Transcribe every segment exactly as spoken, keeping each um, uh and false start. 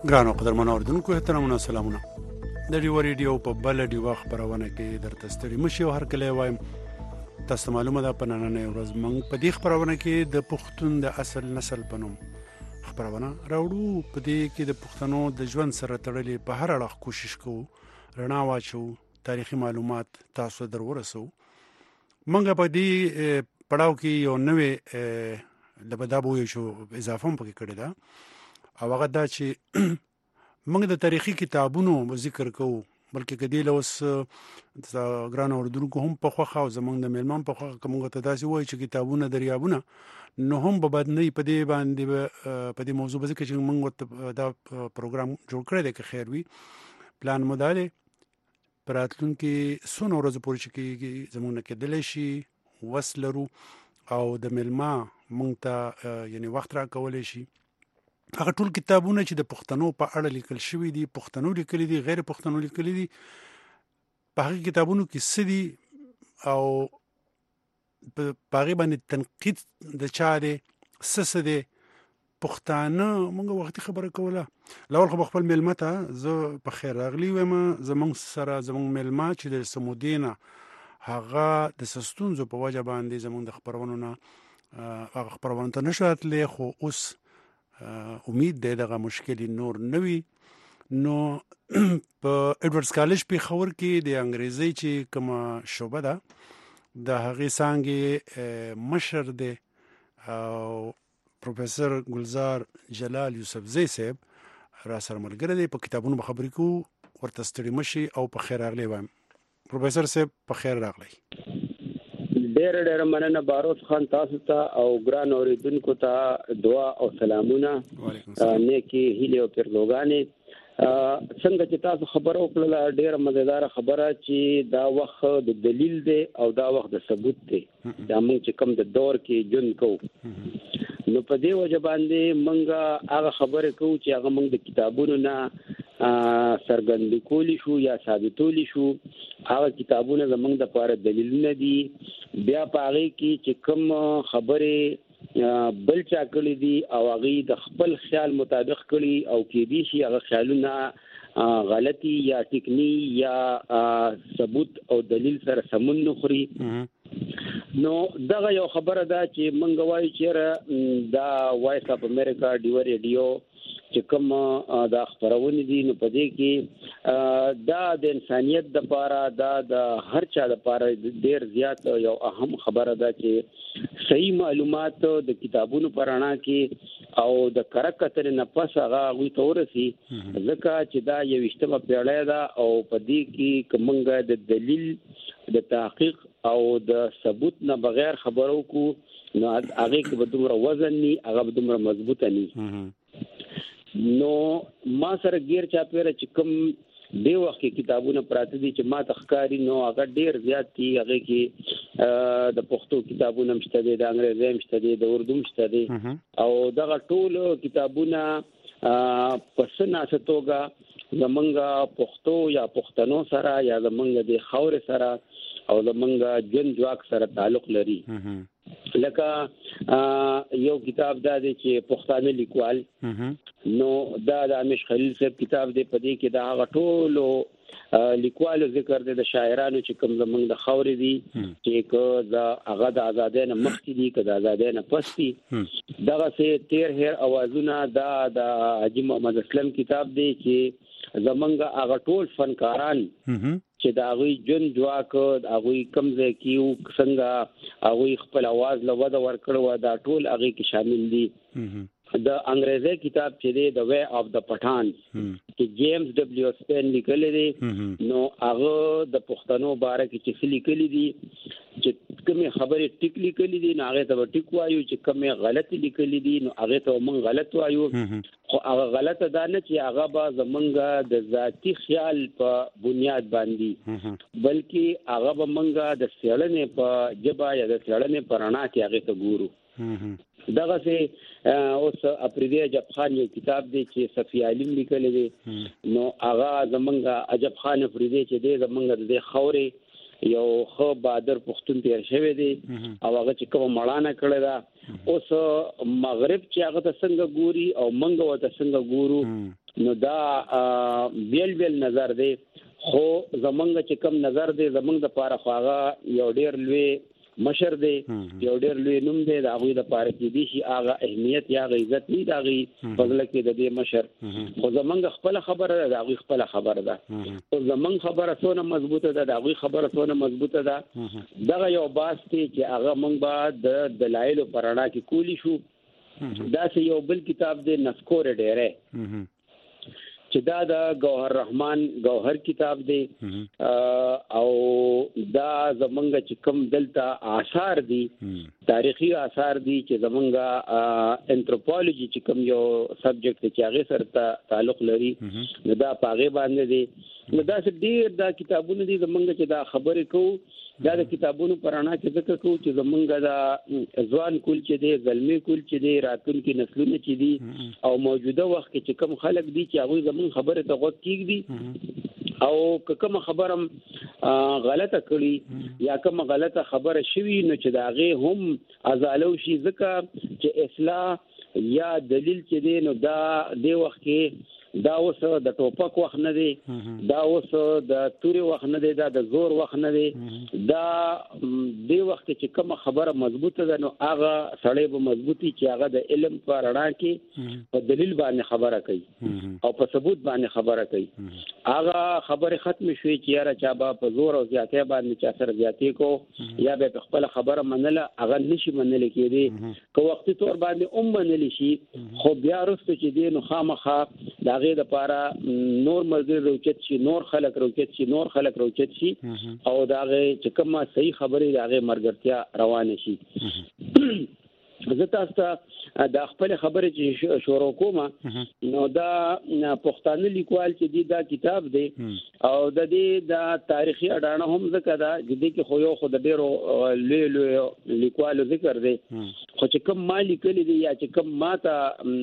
ګرانو قدرمنو اوریدونکو احترامونه سلامونه. د ډیو ریډیو په بل ډیو خبرونه کې درته ستړي مشي او هر کله وایم تاسو معلومه ده په نننۍ ورځ موږ په دې خبرونه کې د پښتون د اصل نسل په نوم خبرونه راوړو. په دې کې د پښتنو د ژوند سره تړلې په هر اړخ کوشش کوو رڼا واچو، تاریخي معلومات تاسو درورسو. موږ په دې پړاو کې یو نوې لبدابو یو شو اضافه هم پکې کړی ده او هغه دا چې موږ د تاریخي کتابونو ذکر کوو، بلکې کدی له اوس ګران اوردونکو هم په خوخه او زمونږ د میلمان په خوخه کومه ته داسې وایي چې کتابونه دریابونه نو هم به بدنۍ په دې باندې په دې موضوع به ذکر چې موږ دا پروګرام جوړ کړی دی که خیر وي. پلان مداله پراتلونکي سونو ورځې پورې چې کېږي زمونږ نه کېدلی شي وس لرو او د میلما موږ ته یعنی وخت را کولی شي. هغه ټول کتابونه چې د پښتنو په اړه لیکل شوي دي، پښتنو لیکلي دي، غیر پښتنو لیکلي دي، په هغه کتابونو کې څه دي او په هغې باندې تنقید د چا دی، څه څه دی. پښتانه موږ وختي خبره کوله. لاول خو خپل میلمه ته زه په خیر راغلی وایم. زموږ سره زموږ میلمه چې د سمودې نه هغه د څه ستونزو په وجه باندې زموږ د خپرونو نه هغه خپرونو ته نشو تللی، خو اوس امید دی دغه مشکل نور نوي. نو په ایډورډز کالج پېښور کې د انګریزي چې کومه شعبه ده د هغې څانګې مشر دی او پروفیسر ګلزار جلال یوسفزی صاحب را سره ملګری دی. په کتابونو به خبرې کوو، ورته ستړي مشي او په خیر راغلی وایم. پروفیسر صاحب په خیر راغلی. ډېر ډېر مننه باروس خان تاسو ته او ګران اوریدونکو ته دعا او سلامونه، نیکی هیلې او پیرزوګانې. څنګه چې تاسو خبره وکړله ډېره مزیداره خبره چې دا وخت د دلیل دی او دا وخت د ثبوت دی. دا موږ چې کوم د دور کې ژوند کوو نو په دې وجه باندې موږ هغه خبرې کوو چې هغه موږ د کتابونو نه څرګند کولی شو یا ثابتولی شو. هغه کتابونه زموږ د لپاره دلیلونه دي. بیا په هغې کې چې کوم خبرې بل چا کړي دي او هغې د خپل خیال مطابق کړي او کېدای شي هغه خیالونه غلطي یا ټکني یا ثبوت او دلیل سره سمون نه خوري. نو دغه یو خبره ده چې موږ وایو چې دا وایس اف امریکا ډیو ریډیو چې کوم دا خبرونه دي نو په دې کې دا د انسانیت د لپاره دا د هر چا د لپاره ډېر زیات یو اهم خبره ده چې صحیح معلومات د کتابونو په رڼا کې او د کره کتنې نه پس هغه هغوی ته ورسي، ځکه چې دا یویشتمه پیړۍ ده او په دې کې که موږ د دلیل د تحقیق او د ثبوت نه بغیر خبرو وکړو نو هغې کې به دومره وزن ني، هغه به دومره مضبوطه ني. نو ما سره غیر چاپیره چې کوم دی وخت کې کتابونه پراته دي چې ما ته ښکاري نو هغه ډېر زیات دي. هغه کې د پښتو کتابونه مشته دي، د انګریزي مشته دي، د اردو مشته دي او دغه ټول کتابونه په څه ناسه توګه زمونږ پښتو یا پښتنو سره یا زمونږ د خاورې سره او زمونږ ژوند جواک سره تعلق لري. لکه یو کتاب دا دی چې پښتانه لیکوال نو دا د امیش خلیل صاحب کتاب دی. په دې کې دا هغه ټولو لیکوالو ذکر دی د شاعرانو چې کوم زمونږ د خاورې دي چې که د هغه د ازادۍ نه مخکې دي که د ازادۍ نه پس دي. دغسې تیر هیر اوازونه دا د حاجي محمد اسلم کتاب دی چې زمونږ هغه ټول فنکاران چې د هغوی ژوند جواک د هغوی کوم ځای کې څنګه هغوی خپل اواز له وده ورکړی وه دا ټول هغې کې شامل دي. د انګریزي کتاب چې دی د وے اف د پټان چې جیمز ډبلیو سپین لیکلی دی نو هغه د پښتنو باره کې چې څه لیکلي دي چې کومې خبرې ټیک لیکلي دي نو هغې ته به ټیک وایو، چې کومې غلطې لیکلي دي نو هغې ته به موږ غلط وایو. خو هغه غلطه دا نه چې هغه به زمونږ د ذاتي خیال په بنیاد باندې بلکې هغه به موږ د څېړنې په ژبه یا د څېړنې په رڼا کې هغې ته ګورو. دغسې اوس افریدی عجب خان یو کتاب دی چې صفی علیم لیکلی دی نو هغه زمونږ عجب خان افریدی چې دی زمونږ د دې خاورې یو خو بادر پښتون تیر شوی دی او هغه چې کوم مړانه کړی دا اوس مغرب چې هغه ته څنګه ګوري او منګ وته څنګه ګورو نو دا بیل بیل نظر دی خو زمونږ چې کوم نظر دی زمونږ د پاره خواغه یو ډیر لوی مشر دی یو ډیر لوی نوم دی دا غوی د پاره کې دي شي هغه اهمیت یا عزت نه دی فضل کې د دې مشر خو زمونږ خپل خبره ده دا غوی خپل خبره ده او زمونږ خبره څونه مضبوطه ده دا غوی خبره څونه مضبوطه ده دغه یو باس دی چې هغه مونږ به د دلایل پرانا کې کولی شو دا یو بل کتاب دی نسکور ډیره چې دا د گوهر رحمان گوهر کتاب دی او دا زمونږ چې کوم دلته آثار دي تاریخي آثار دي چې زمونږ انثروپولوژي چې کوم یو سبجیکټ چې هغه سره تعلق لري نو دا پاغه باندې دي نو دا ډیر دا کتابونه دي زمونږ چې دا خبرې کوو دا د کتابونو پرانا کې ذکر کوو چې زمونږ دا ځوان کول چې دی زلمی کول چې دی راتلونکي نسلونه چې دي او موجوده وخت کې چې کوم خلک دي چې هغه زمونږ خبره ته غوږ کیږي او کوم خبرم غلطه کړي یا کوم غلطه خبره شوي نو چې دا غي هم ازالو شي ځکه چې اصلاح یا دلیل چې دی نو دا دی وخت کې دا اوس د ټوپک وخت نه دی دا اوس د توري وخت نه دی دا د زور وخت نه دی دا دی وخت چې کوم خبره مضبوطه ده نو هغه سړی به مضبوطی چې هغه د علم په رڼا کې په دلیل باندې خبره کوي او په ثبوت باندې خبره کوي هغه خبره ختم شوي چې یاره چا به په زور او زیاتې باندې چا سره زیاتې کو یا به خپل خبره منله هغه نشي منل کېدی که وختي تور باندې اوم منل شي خو بیا وروسته چې دی نو خامخا دا غي د پاره نور مزید روچت شي نور خلک روچت شي نور خلک روچت شي او دا غي چې کومه صحیح خبره دا غي مرګرتیا روانه شي زه تاسو ته د خپل خبرې چې شروع کوم نو دا پښتانه لیکوال چې دی دا کتاب دی او د دې د تاریخي اډانه هم ذکر دا چې دې کې خو یو خو د ډیرو لوی لوی لیکوالو ذکر دی خو چې کوم ما لیکلي دی یا چې کوم ما ته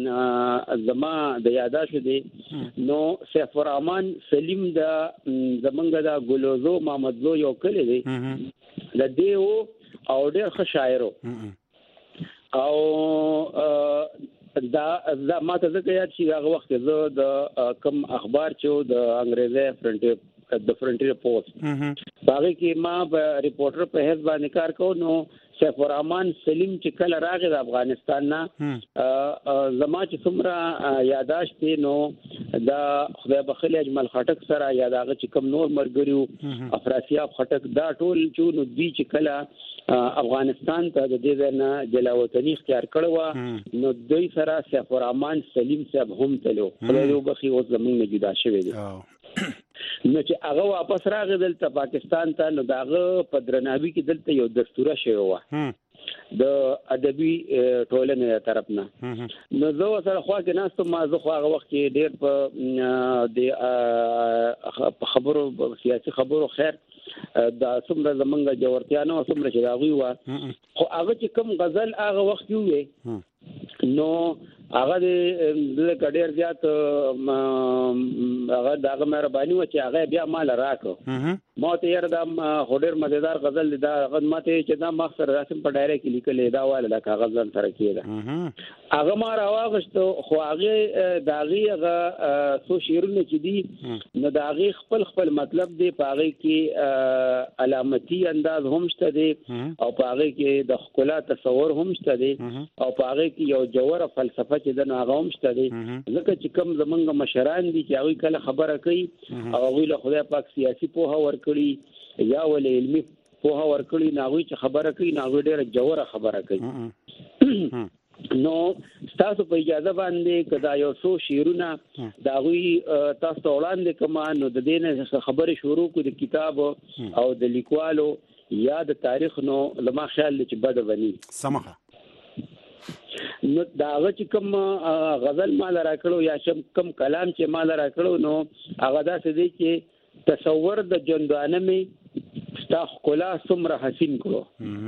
زما د یاداشت دی نو سیف الرحمن سلیم د زمونږ د ګلوزو محمدلو یو کلی دی د دې او ډیر ښه شاعرو او دا دا ماته ځکه یاد شي هغه وخت زه د کم اخبار چې د انګریزي فرنټیر د فرنټیر پوسټ باغې کې ما په ریپورټر په حیث باندې کار کوم نو سیف الرحمن سلیم چې کله راغی د افغانستان نه زما چې څومره یاداشت نو دا خدای بخیل اجمل خټک سره یا داغه چې کم نور مرګریو افراسیاب خټک دا ټول چې نو دی چې کله افغانستان ته د دې نه جلاوطنی اختیار کړو نو دوی سره سیف الرحمن سلیم صاحب هم تلو خدای وبخي او زمونږ نه جدا شوی دی نو چې هغه واپس راغی دلته پاکستان ته نو داغه په درناوي کې دلته یو دستور شوی و د ادبي ټولنې طرف نه نو زه سره خو کې ناستو ما زه خو هغه وخت کې ډېر په د خبرو سیاسي خبرو خیر دا څومره زمونږ جوړتیا نو څومره چې راغی و خو هغه چې کوم غزل هغه وخت وي نو هغه د ډېر زیات هغه دغه مهرباني و چې هغه بیا مال راکو ما ته یې دا هډر مزیدار غزل دا خدمت چې دا مخسر رسم په ډایره کې لیکل دا واله د کاغذ سره کېده هغه ما راوغشت خو هغه داغي هغه سو شیرونه چې دي نو داغي خپل خپل مطلب دی پاغه کې علامتي انداز هم شته دي او پاغه کې د خلا تصور هم شته دي او پاغه کې یو جوهر فلسفه چې د ناغوم شته دي ځکه چې کوم زمونږ مشران دي چې هغه کله خبره کوي او هغه له خدای پاک سیاسي پوهه ورکړي یا ول علمي پوهه ورکړي ناغوي چې خبره کوي ناغوي ډېر جوهر خبره کوي نو تاسو په اجازه باندې کدا یو څو شیرونه دا غوي تاسو وړاندې کوم نو د دې نه خبره شروع کو د کتاب او د لیکوالو یا د تاریخ نو لما خیال چې بد ونی سمخه نو داغه چې کوم غزل مال راکړو یا شم کوم کلام چې مال راکړو نو هغه دا څه دی چې تصور د جندانه می ستا خلا سمره حسین کړو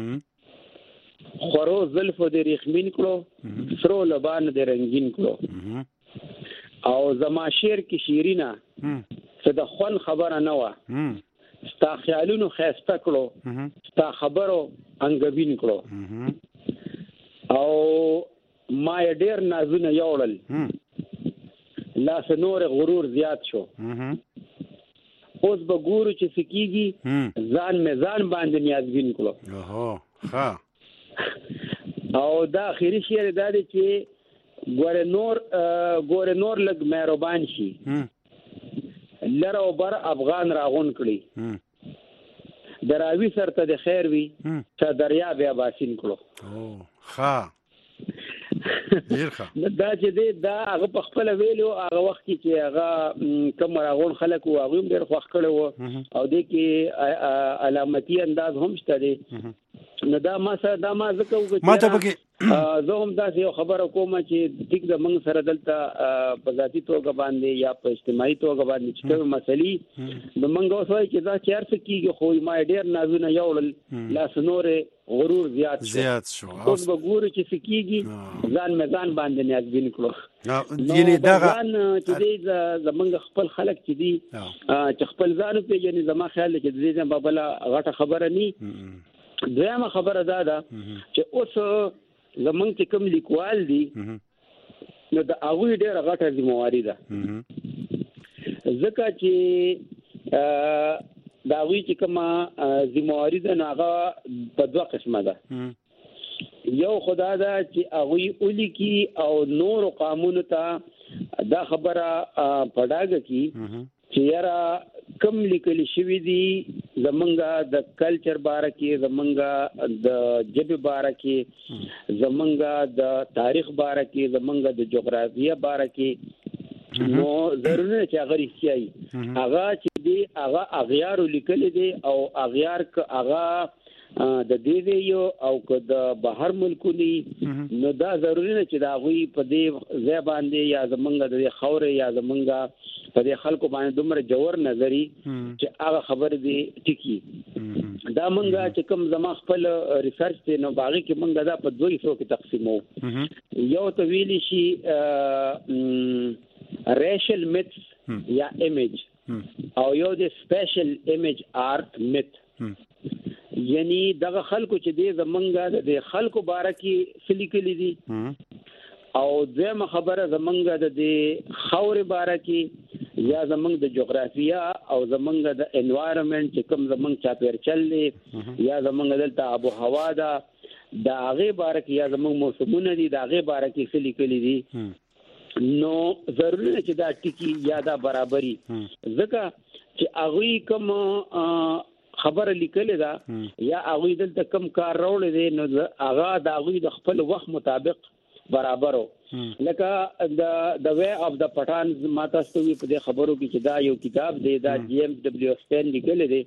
خورو زلف د ریخمین کړو سرو لبان د رنگین کړو او زما شعر کې شیرینا څه د خون خبره نه و ستا خیالونو خیسته کړو ستا خبرو انګبین کړو او ما یې ډېر نازونه یوړل لاس نور غرور زیات شو اوس به ګورو چې سکیږي ځان مې ځان باندې نیازبین کړو او دا اخري شعر دا دی چې ګوره نور ګوره نور لږ مهربان شي لره او بر افغان راغون کړي دراوی سرته د خیر وي چې دریا بیا باسین کړو ها دا چې دی دا هغه په خپل ویلو هغه وخت کې هغه کوم راغون خلک او هغه ډېر خوښ کړو او د کې علامتي انداز هم شته دی نو دا ما سره دا ما ځکه وکړم ما ته پکې زه هم داسې یو خبره کوم چې ټیک د موږ سره دلته په ذاتي توګه باندې یا په اجتماعي توګه باندې چې کومه مسلې د موږ اوس وایي چې دا چې هر څه کېږي خو ما ډېر نازونه یوړل لاس نورې غرور زیات شو زیات شو اوس به ګورو چې څه کېږي ځان مې ځان باندې نیازبین کړو یعنې دغه ځان چې دی زموږ خپل خلک چې دي چې خپل ځان وپېژني زما خیال دی چې د دې نه به بله غټه خبره نه دویمه خبره دا ده چې اوس زمونږ چې کوم لیکوال دي نو د هغوی ډېره غټه ذمهواري ده ځکه چې د هغوی چې کومه ذمهواري ده نو هغه په دوه قسمه ده یو خدا ده چې هغوی ولیکي او نورو قامونو ته دا خبره په ډاګه کړي چې یاره کم لیکل شوی دي زمونږه د کلچر باره کې زمونږه د ژبې باره کې زمونږه د تاریخ باره کې زمونږه د جغرافیه باره کې نو ضروري نه چې هغه رښتیا وي هغه چې دی هغه اغیارو لیکلی دی او اغیار که هغه د دې ویو او که د بهر ملکونی نو دا ضروري نه چې د هغوی په دې ځای باندې یا زمونږه د دې خاورې یا زمونږه په دې خلکو باندې دومره جوور نظري چې هغه خبر دی ټکی دا مونږه چې کوم زما خپل ریسرچ دی نو باغی کې مونږه دا په دوه حصو کې تقسیمو یو ته ویلی شي ریشل میتس یا ایمیج او یو د سپیشل ایمیج آرت میت یعنی دغه خلکو چې دی زمونږه د خلکو باره کې سلیکلی دي او دویمه خبره زمونږه د خاورې باره کې یا زمونږ د جغرافیه او زمونږ د انوایرمنټ چې کوم زمونږ چاپیرچل دی یا زمونږ دلته آب و هوا ده د هغې باره کې یا زمونږ موسمونه دي د هغې باره کې څه لیکلي دي نو ضروري نه چې دا ټکي یا دا برابري ځکه چې هغوی کوم خبره لیکلې ده یا هغوی دلته کوم کار راوړی دی نو هغه د هغوی د خپل وخت مطابق برابرو لکه د د وے اف د پټان ما تاسو ته په دې خبرو کې چې دا یو کتاب دی دا جی ایم ډبلیو سپین لیکلی دی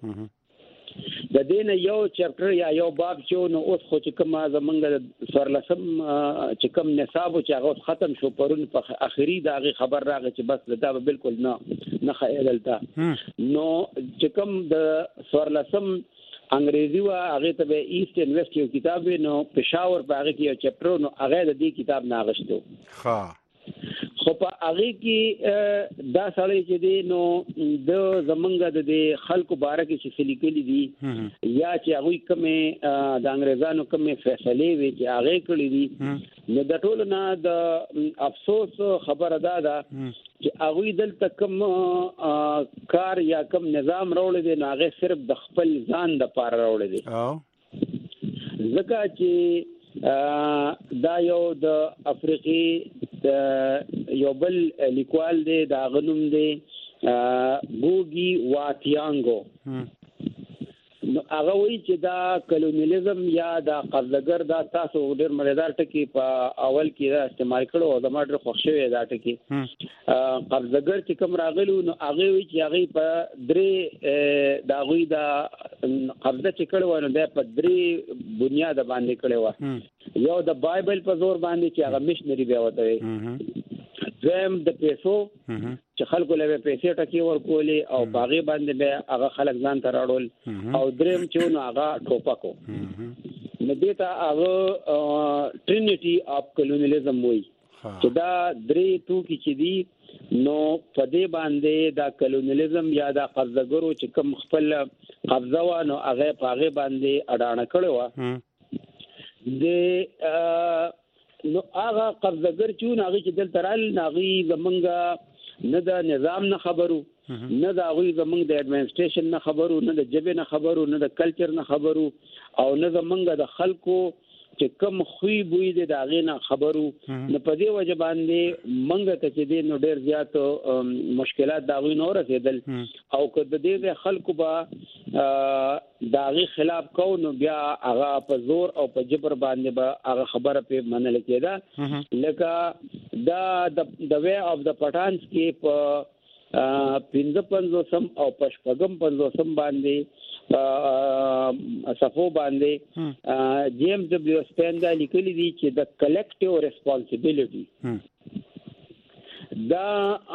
د دې نه یو چپټر یا یو باب چې نو اوس خو چې کوم زمونږ د څوارلسم چې کوم نصاب چې هغه ختم شو پرون په اخري د هغې خبر راغی چې بس دا به بالکل نه نه ښه دلته نو چې کوم د څوارلسم انګریزي وا هغه ته به ایست اینڈ ویسٹ یو کتاب نو پېښور په هغه کې یو چپټر نو هغه د دې کتاب نه اغشتو ها خو په هغه کې دا سړی چې دی نو د زمونږ د خلکو باره کې چې لیکلي دي یا چې هغوی کومې د انګریزانو کومې فیصلې وي چې هغې کړي دي نو د ټولو نه د افسوس خبره دا ده چې هغوی دلته کوم کار یا کوم نظام راوړی دی نو هغې صرف د خپل ځان دپاره راوړی دی ځکه چې دا یو د افریقي یو بل لیکوال دی د هغه نوم دی ګوګي واتیانګو نو هغه وایي چې دا کلونیلیزم یا دا قبضهګر دا تاسو ډېر مزیدار ټکي په اول کې دا استعمال کړو او زما ډېر خوښ شوی دا ټکي قبضهګر چې کوم راغلي نو هغې وایي چې هغې په درې د هغوی دا قبضه چې کړې وه نو بیا په درې بنیاد باندې کړې وه یو د بایبل په زور باندې چې هغه مشنري بیا ورته وایي دویم د پیسو چې خلکو له پیسې ټکي ورکولې او په هغې باندې بیا هغه خلک ځان ته راوړل او دریم چې نو هغه ټوپک و نو دې ته هغه ټرینیټي اف کلونیلیزم وایي چې دا درې توکي چې دي نو په دې باندې دا کلونیلیزم یا دا قبضهګرو چې کوم خپل قبضه و نو هغه پاغه باندې اډانه کړو د نو هغه قبضګر چې هغه چې دلته رال ناغي زمونږه نه د نظام نه خبرو نه د هغه زمونږ د اډمنسټریشن نه خبرو نه د جبه نه خبرو نه د کلچر نه خبرو او نه زمونږ د خلکو چې کم خوې بوې د داغې نه خبرو نه په دې وجه باندې منګه ته چې دې نو ډېر زیات مشکلات داغې نه رسیدل او که د دې خلکو به داغې خلاف کو نو بیا هغه په زور او په جبر باندې به هغه خبره په منل کېده لکه دا د وے اف د پټانس کې په پنځه پنځوسم او پشپږم پنځوسم باندې صفو باندې جیمز ډبلیو سپیندا لیکلي دي چې د کلیکټیو ریسپانسیبিলিټي دا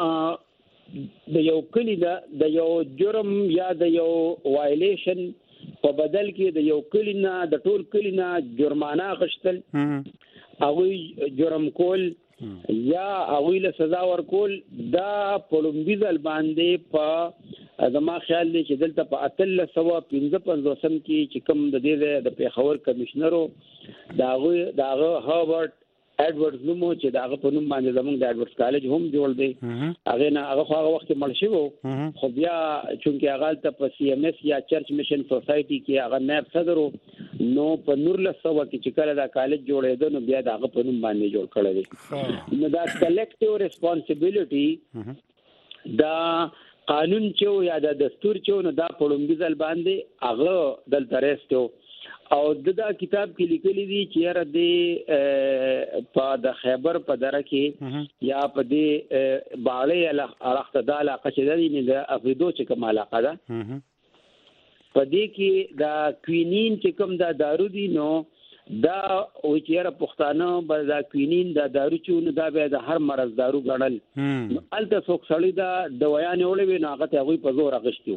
د یو کلی د یو جرم یا د یو وایلیشن په بدل کې د یو کلی نه د ټول کلی نه جرمانه غشتل هغه جرم کول یا هغه له سزا ورکول دا پولمبیزل باندې په زما خیال دی چې دلته په اتل سوا پنځه پنځوسم کې چې کوم د دې د پیښور کمشنرو داغه داغه هاورډ ایڈورډز نومو چې داغه په نوم باندې زموږ د ایڈورډز کالج هم جوړ دی هغه نه هغه هغه وخت مړ شو خو بیا چونکې هغه ته په سی ام ایس یا چرچ میشن سوسایټي کې هغه نائب صدر نو په نور له سوا کې چې کله دا کالج جوړېده نو بیا داغه په نوم باندې جوړ کړی دی نو دا کلیکټیو ریسپانسیبিলিټي دا قانون چې یا د دستور چې نو دا پړومبیزل باندې هغه دلته رېستو او دا کتاب کې لیکلي دي چې یاره د په د خیبر په دره کې یا په دې باړې علاقه د علاقه چې د افریدو چې کوم علاقه ده په دې کې دا کوینین چې کوم دا دارو دي نو دا او چې یاره پښتانه به دا کوینین دا دارو چې دا به د هر مرض دارو ګڼل الته څوک سړی دا دوايانې وړي نو هغه ته هغوی په زور اخیستي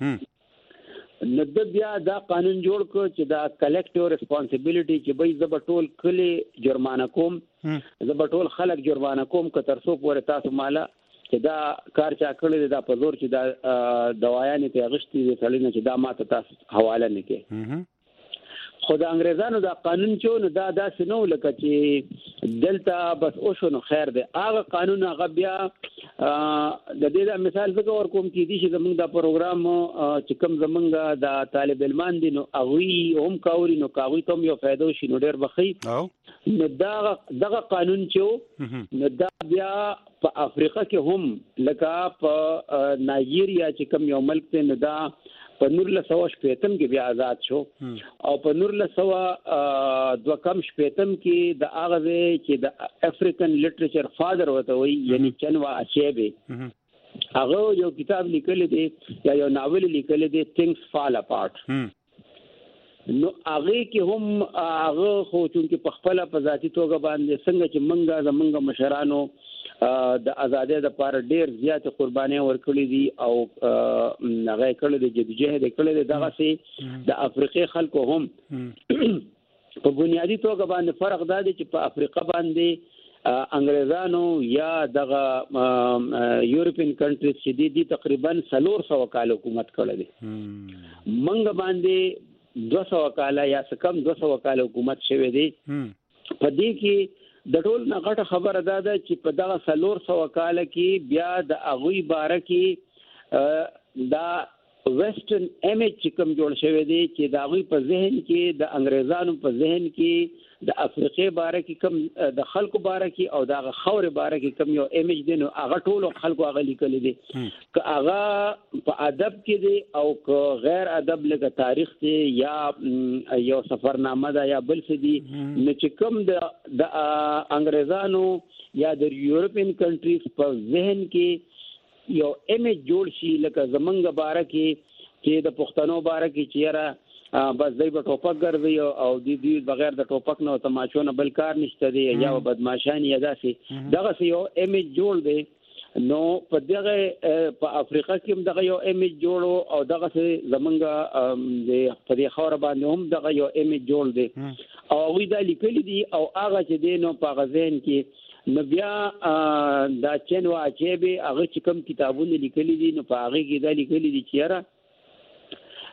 نو د بیا دا قانون جوړ کړ چې دا کلیکټیو ریسپانسیبিলিټي چې به زب ټول کلی جرمانه کوم زب ټول خلک جرمانه کوم که تر څو پورې تاسو مالا چې دا کار چا کړی دا په زور چې دا دوايانې ته اخیستي دي سړی نه چې دا ماته تاسو حواله نه کې خو د انګريزانو دا قانون چې نو دا داسې نو لکه چې دلته بس او شو نو خیر دی هغه قانون هغه بیا د دې د مثال څنګه ورکوم کې دي چې زمونږ دا پروګرام چې کوم زمونږ د طالب علمان دي نو هغه هم کاوري نو کاوي ته یو فائدو شي نو ډېر بخي نو دا دغه قانون چې نو دا بیا په افریقا کې هم لکه په نایجیریا چې کوم یو ملک ته نو دا په نور له سوا شپیتم کې بیا آزاد شو او په نور له سوا دوه کم شپیتم کې د هغه چې د افریقن لټریچر فادر وته وي یعنی چنوا اچيبه هغه یو کتاب لیکل دی یا یو ناول لیکل دی things fall apart نو هغه کې هم هغه خو چې په خپل په ذاتي توګه باندې څنګه چې منګه زمونږ مشرانو د ازادۍ لپاره ډېر زیات قرباني ورکړي دي او هغه کړل دي جدوجہد کړل دي دغه سي د افریقای خلکو هم په بنیادی توګه باندې فرق دا دی چې په افریقا باندې انګريزانو یا دغه یورپین کنټریز چې دي تقریبا څلور سوه کال حکومت کړل دي منګ باندې دوه سوه کال یا کم دوه سوه کال حکومت شوه دي په دې کې د ټول نه غټه خبره ده چې په دغه څلور سوه کال کې بیا د هغوی باره کې دا ویسټرن امیج چې کوم جوړ شوی دی چې د هغوی په ذهن کې د انګریزانو په ذهن کې د افریقې باره کې کوم د خلکو باره کې او د هغه خاورې باره کې کوم یو امیج دی نو هغه ټولو خلکو هغه لیکلی دی که هغه په ادب کې دی او که غیر ادب لکه تاریخ دی یا یو سفرنامه ده یا بل څه دي نو چې کوم د انګریزانو یا د یورپین کنټریز په ذهن کې یو امیج جوړ شي لکه زمونږ باره کې چې د پښتنو باره کې چې یاره بس دوی به ټوپک ګرځي او دوی دوی بغیر د ټوپک نه تماشو نه بل کار نشته دی یا بدمعشان یا داسې دغه یو امیج جوړ دی نو په دغه په افریقا کې هم دغه یو امیج جوړو او دغه زمونږ د په دې خاور باندې هم دغه یو امیج جوړ دی او هغوی دا لیکلي دي او هغه چې دی نو په هغه ذهن کې نو بیا دا چنوا اچيبه هغه چې کوم کتابونه لیکلي دي نو په هغه کې دا لیکلي دي چې یاره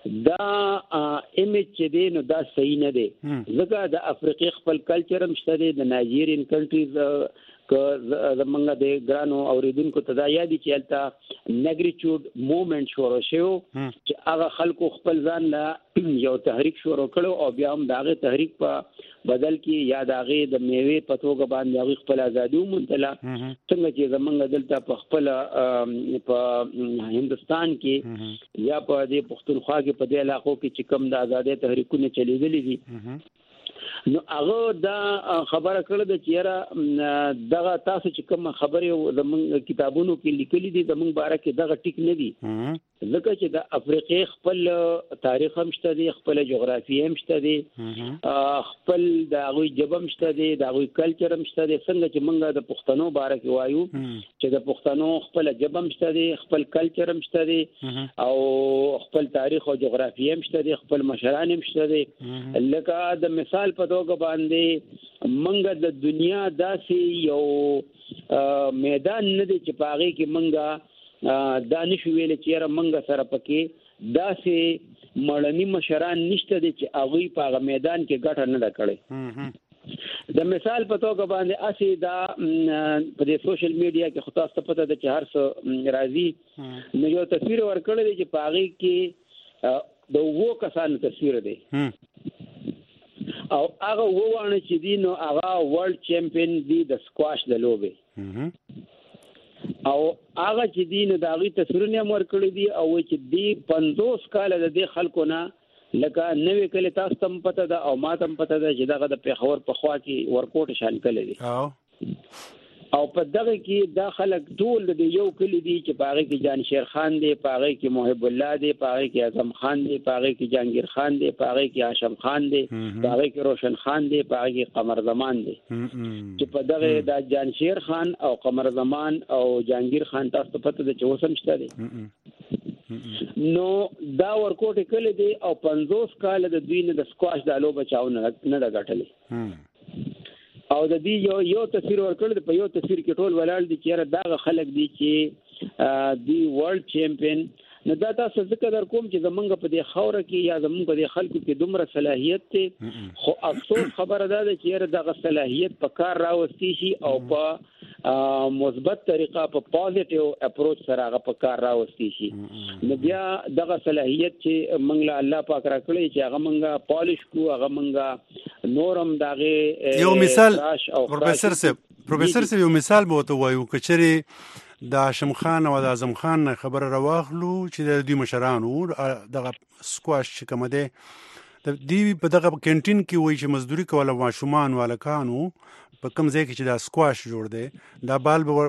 دا ایمیج چې دی نو دا صحیح نه دی ځکه د افریقي خپل کلچر هم شته دی د نایجیرین کنټریز که زمونږ د ګرانو اوریدونکو ته دا یادي چې هلته نیګریچود موومنټ شروع شو چې هغه خلکو خپل ځان له یو تحریک شروع کړو او بیا هم د هغې تحریک په بدل کې یا د هغې د میوې په توګه باندې هغوی خپل ازادي وموندله څنګه چې زمونږ دلته په خپله په هندوستان کې یا په دې پښتونخوا کې په دې علاقو کې چې کوم د ازادۍ تحریکونه چلیدلي دي نو هغه دا خبره کړې ده چې یاره دغه تاسو چې کوم خبرې زمونږ کتابونو کې لیکلي دي زمونږ باره کې دغه ټیک نه دي ځکه چې د افریقې خپل تاریخ هم شته دی خپل جغرافیه هم شته دی خپل د هغوی ژبه هم شته دی د هغوی کلچر هم شته دی څنګه چې موږ د پښتنو باره کې وایو چې د پښتنو خپل ژبه هم شته دی خپل کلچر هم شته دی او خپل تاریخ او جغرافیه هم شته دی خپل مشران هم شته دی لکه د مثال په توګه باندې موږ د دنیا داسې یو میدان نه دی چې په هغې کې موږ دا نشو ویل چې یاره منګه سره پکې داسې مړني مشران نشته دي چې هغوی په هغه میدان کې ګټه نه ده کړې د مثال په توګه باندې اسې دا په دې سوشل میډیا کې خو تاسو ته پته ده چې هر څه راځي نو یو تصویر ورکړی دی چې په هغې کې د اوو کسانو تصویر دی او هغه اووه واڼه چې دي نو هغه ورلډ چیمپئن دي د سکواش د لوبې او هغه چې دي نو د هغوی تصویرونه هم ورکړي دي او چې دی پنځوس کاله د دې خلکو نه لکه نوې کلي تاسو ته هم پته ده او ما ته هم پته ده چې دغه د پېښور په خوا کې ورکوټ شان کلی دی او په دغه کې دا خلک ټول د یو کلی دي چې په هغې کې جانشیر خان دی په هغې کې محب الله دی په هغې کې اعظم خان دی په هغې کې جهانګیر خان دی په هغې کې هاشم خان دی په هغې کې روشن خان دی په هغې کې قمر زمان دی چې په دغه دا جانشیر خان او قمر زمان او جهانګیر خان تاسو ته پته ده چې اوس هم شته دی نو دا ورکوټې کلی دی او پنځوس کاله د دوی نه د سکواش دا لوبه چاو نه ده ګټلې او د دې یو یو تصویر ورکړل په یو تصویر کې ټول ولاړ دي چې یاره دغه خلک دي چې دی ورلد چیمپئن نو دا تاسو ځکه در کوم چې زمونږ په دې خاوره کې یا زمونږ په دې خلکو کې دومره صلاحیت دی خو افسوس خبره دا ده چې یاره دغه صلاحیت په کار راوستی شي او په مثبت طریقه په پازیټیو اپروچ سره هغه په کار راوستی شي نو بیا دغه صلاحیت چې موږ له الله پاک راکړی چې هغه موږ پالیش کو هغه موږ نورم دغه یو مثال پروفیسور صاحب پروفیسور صاحب یو مثال به وته وایو کچري د هاشم خان او د اعظم خان خبره راواخلو چې د دوی مشرانو دغه سکواش چې کوم دی د دې په دغه کینټین کې وایي چې مزدوري کوله ماشومان والکانو په کوم ځای کې چې دا سکواش جوړ دی دا بال به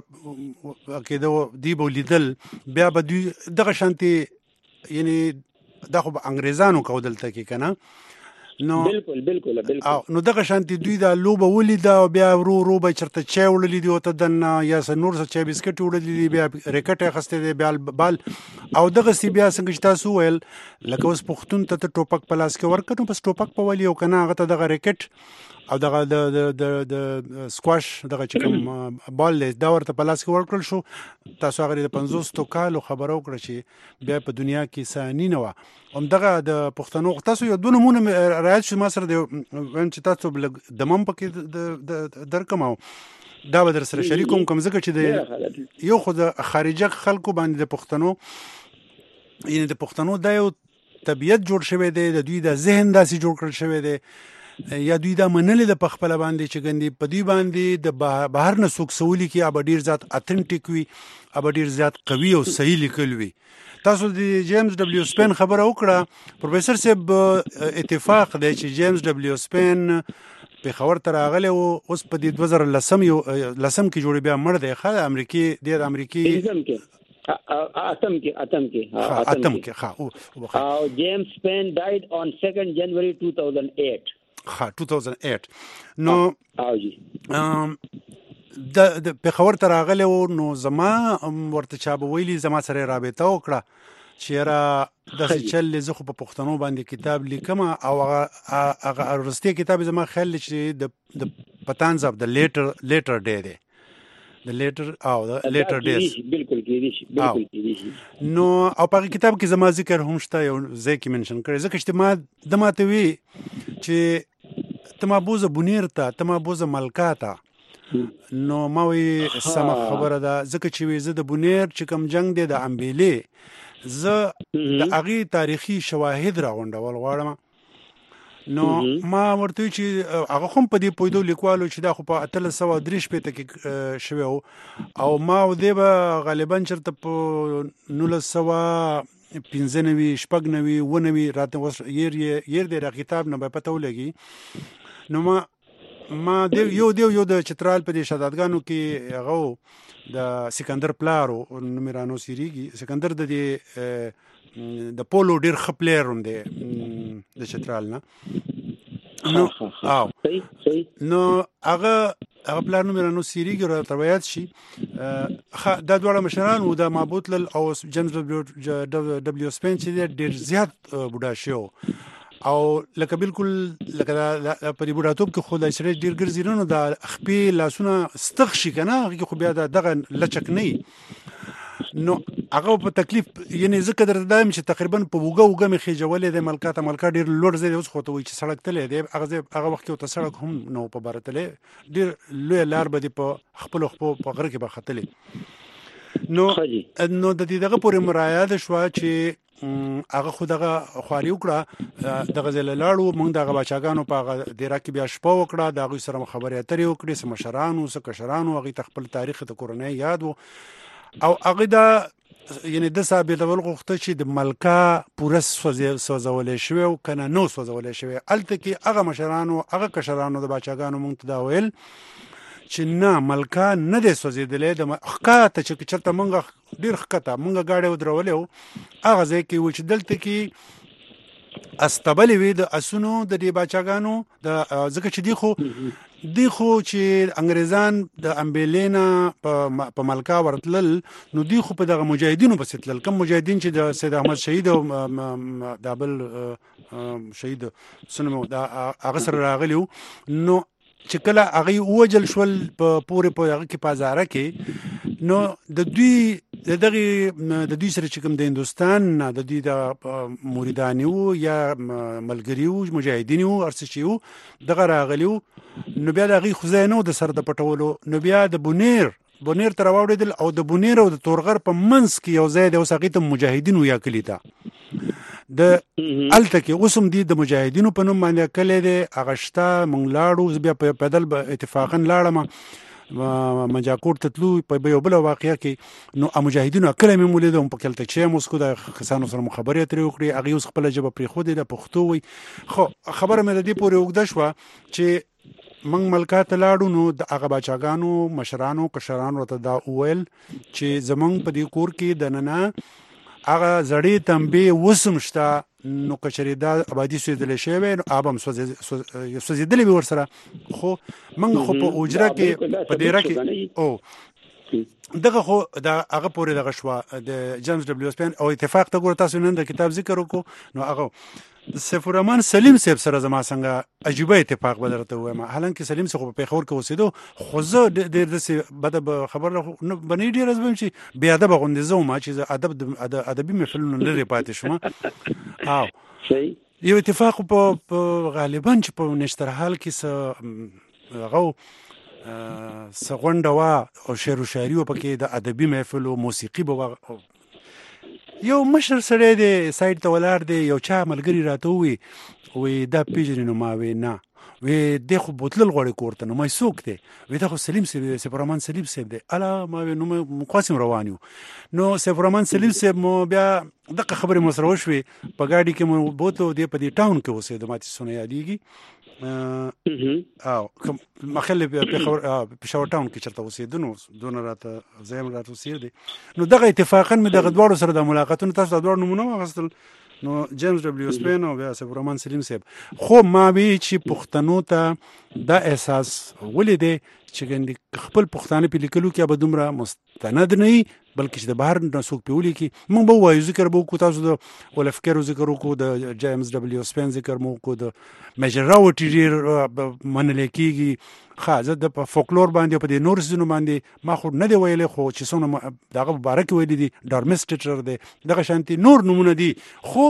کېده دی به لیدل بیا به دوی دغه شانتي یعنی دا خو انګریزانو کو دلته کې که نه نو بالکل بالکل بالکل نو دغه شانتي دوی دا لوبه ولیده او بیا ورو ورو به چېرته چای وړلی دي ورته دننه یا څه نور څه چای بسکټ وړلی دي بیا ریکټ یې اخیستی دی بیا بال او دغسې بیا څنګه چې تاسو وویل لکه اوس پښتون ته ته ټوپک په لاس کې ورکړ نو بس ټوپک په ولي او که نه هغه ته دغه ریکټ او دغه د د د سکواش دغه چې کوم بال دی دا ورته په لاس کې ورکړل شو تاسو هغه د پنځوسو کالو خبره وکړه چې بیا په دنیا کې ثاني نه وه همدغه د پښتنو تاسو یو دوه نومونه رعایت شو ما سره د وایم چې تاسو دمم پکې درکم او دا به در سره شریکوم کوم ځکه چې د یو خو د خارجه خلکو باندې د پښتنو یعنې د پښتنو دا یو طبیعت جوړ شوی دی د دوی د ذهن داسې جوړ کړل شوی دی یا دوی دا منلې د پخپله باندې چې ګندې په دوی باندې د بهر نه څوک څه ولیکي ابه ډېر زیات اتنټیک وي ابه ډېر زیات قوي او صحیح لیکل وي تاسو د جیمز ډبلیو سپین خبره وکړه پروفیسور صاحب اتفاق دی چې جیمز ډبلیو سپین پېښور ته راغلی و اوس په دې دوه زره لسم یو لسم کې جوړې بیا مړ دی ښه د امریکې دی د امریکې اتم کې اتم کې اتم کې ښه او جیمز سپین ډایډ آن سیکنډ جنوري two thousand eight ها two thousand eight نو د د پېښور ته راغلی و نو زما ورته چا به ویلي زما سره رابطه وکړه چې یاره داسې چل دی زه خو په پښتنو باندې کتاب لیکم او هغه وروستی کتاب زما خیال دی چې د پتانز اف د لیټر لیټر ډے دی د لیټر او د لیټر ډیز بالکل کېدی شي بالکل کېدی شي نو او په کتاب کې زما ذکر هم شته یو ځای کې منشن کړی ځکه چې ما د ماته وی چې تمابوزه بنیر ته تمابوزه ملکا ته نو ما وی سم خبره ده ځکه چې وی زه د بنیر چې کوم جنگ دی د امبیلې زه د هغې تاریخي شواهد راغونډول غواړم نو ما ورته چې هغه هم په دې پویدو لیکوالو چې دا خو په اتلس سوه درې شپېته کې شوی و او ما و دې به غالبا چېرته په نولس سوه پنځه نوي شپږ نوي اووه نوي راته اوس ير ير دی را کتاب نه به پته ولګي نو ما ما د یو دیو یو د چترال په دې شهادتګانو کې هغه د سکندر پلارو نومرانو سیریږي سکندر د دې د پولو ډیر خپلیر هم دی د چترال نه نو او نو هغه هغه پلان نو مرانو سیریږي را تربیات شي دا دواړه مشران او د معبود لل او جیمز دبليو سپین چې ډیر زیات بوډا شو او لکه بالکل لکه په دې بوډاتوب کې خو د سره ډیر ګرځي نو د خپې لاسونه ستخ شي کنه هغه خو بیا دغه لچک نه نو هغه په تکلیف یعنی ذکر درته چې تقریبا په وګه وګه مخې جوړې د ملکات ملکا ډیر لوړ زید اوس خو ته وي چې سړک تلې دی هغه هغه وخت کې ته سړک هم نو په بارتلې ډیر لوی لار به په خپل خپل په غره کې به خطلې نو نو د دې دغه پورې مرایاد شو چې هغه خو دغه خواري وکړه دغه ځل لاړو موږ دغه بچاګانو په دیره کې بیا شپه وکړه دغه سره خبرې اترې وکړې سم مشرانو سم کشرانو هغه خپل تاریخ د کورنۍ یاد وو او هغه دا یعنی د ثابتول غوښته چې د ملکا پوره سوځولې شوی او کنه نو سوځولې شوی الته کې هغه مشرانو هغه کشرانو د بچاګانو مونږ ته دا ویل چې نه ملکا نه دی سوځېدلې د حقاته چې چرته مونږ ډیر حقاته مونږ گاډي ودرولې هغه ځای کې و چې دلته کې استبلې وي د اسونو د دې بچاګانو د ځکه چې دی خو دی خو چې انګريزان د امبیلینا په په ملکا ورتلل نو دی خو په دغه مجاهدینو په ستل کم مجاهدین چې د سید احمد شهید او د بل شهید سنمو د هغه سره راغلیو نو چې کله هغه وجل شول په پوره په هغه کې بازار کې نو د دوی د دغه د دوی سره چې کوم د هندستان نه د دوی د موریدانیو یا ملګریو مجاهدینو ارسچیو دغه راغلیو نو بیا دغه خزای نو د سر د پټولو نو بیا د بونیر بونیر تر واوړېدل او د بونیر او د تورغر په منځ کې یو ځای د اوساقیت مجاهدینو یا کلیتا د الته کې اوسم دي د مجاهدینو په نوم باندې کله د اغشتا مونږ لاړو بیا په بدل اتفاقا لاړم منجاکور تطلو په یو بل واقعیا کې نو مجاهدینو کله مې مولیدم په کلته چې موسکو د خسانو سره مخابره ترې وکړي هغه اوس خپل جبه پرې خو د پښتو وي خو خبره مې د دې پورې وګد شو چې منګ ملکات لاړو نو د هغه بچاګانو مشرانو کشرانو ته دا وویل چې زمونږ په دې کور کې د ننه هغه زړې تنبې وسم شته نو کچری دا آبادی سوځدل شوی نو ابم سوځدل به ور سره خو منګ خو په اوجره کې په دیره کې او دغه خو دا هغه پورې دغه شو د جیمز دبليو سپین او اتفاق ته ګور تاسو نن د کتاب ذکر وکړو نو هغه سیف الرحمن سلیم صاحب سره زما څنګه عجیبه اتفاق بدرته وایم حالانکه سلیم صاحب په پیښور کې اوسېدو خو زه ډېر د بده خبر نه بنې ډېر ازبم چې بیا ادب غونډې زو ما چې ادب ادبي محفلونه لري پاتې شوم او صحیح یو اتفاق په غالبا چې په نشترحال کې س غو سغونډه وا او شعر او شاعري او پکې د ادبي محفل او موسیقي به یو مشر سره دی سایت ته ولار دی یو چا ملګری راته وي وې دا پیژنې نو ما وې نه وې د خو بوتل غوړې کوړته نو مې سوک دی وې دا خو سلیم صاحب سیف الرحمن سلیم صاحب دی الا ما نو مقاسم روانیو نو سیف الرحمن سلیم صاحب مو بیا دغه خبرې مو سره وشوي په گاډي کې مو بوتو دی په دې ټاون کې اوسېدم ماته سونه یادېږي او کوم مخله په خبر په شاور ټاون کې چرته اوسېدنو دون راته زیم راته اوسېد نو دغه اتفاقا مې دغه دواړو سره د ملاقاتونو تاسو د دواړو نمونه واغستل نو جیمز دبليو سپین او بیا سیف الرحمن سلیم صاحب خو ما وی چې پښتنو ته دا احساس ولې دی چې ګندې خپل پښتانه په لیکلو کې به دومره مستند نه وي بلکې چې د بهر نه څوک په ولیکي. موږ به وایو ذکر به وکړو، تاسو د ولفکرو ذکر وکړو، د جیمز ډبلیو سپین ذکر مو وکړو، د میجر راوټ ډېر منل کېږي. ښه زه د په فولکلور باندې په دې نور ځینو باندې ما خو نه دی ویلی، خو چې څومره دغه مبارک ویلي دي ډارمسټر دی، دغه شانتي نور نومونه دي. خو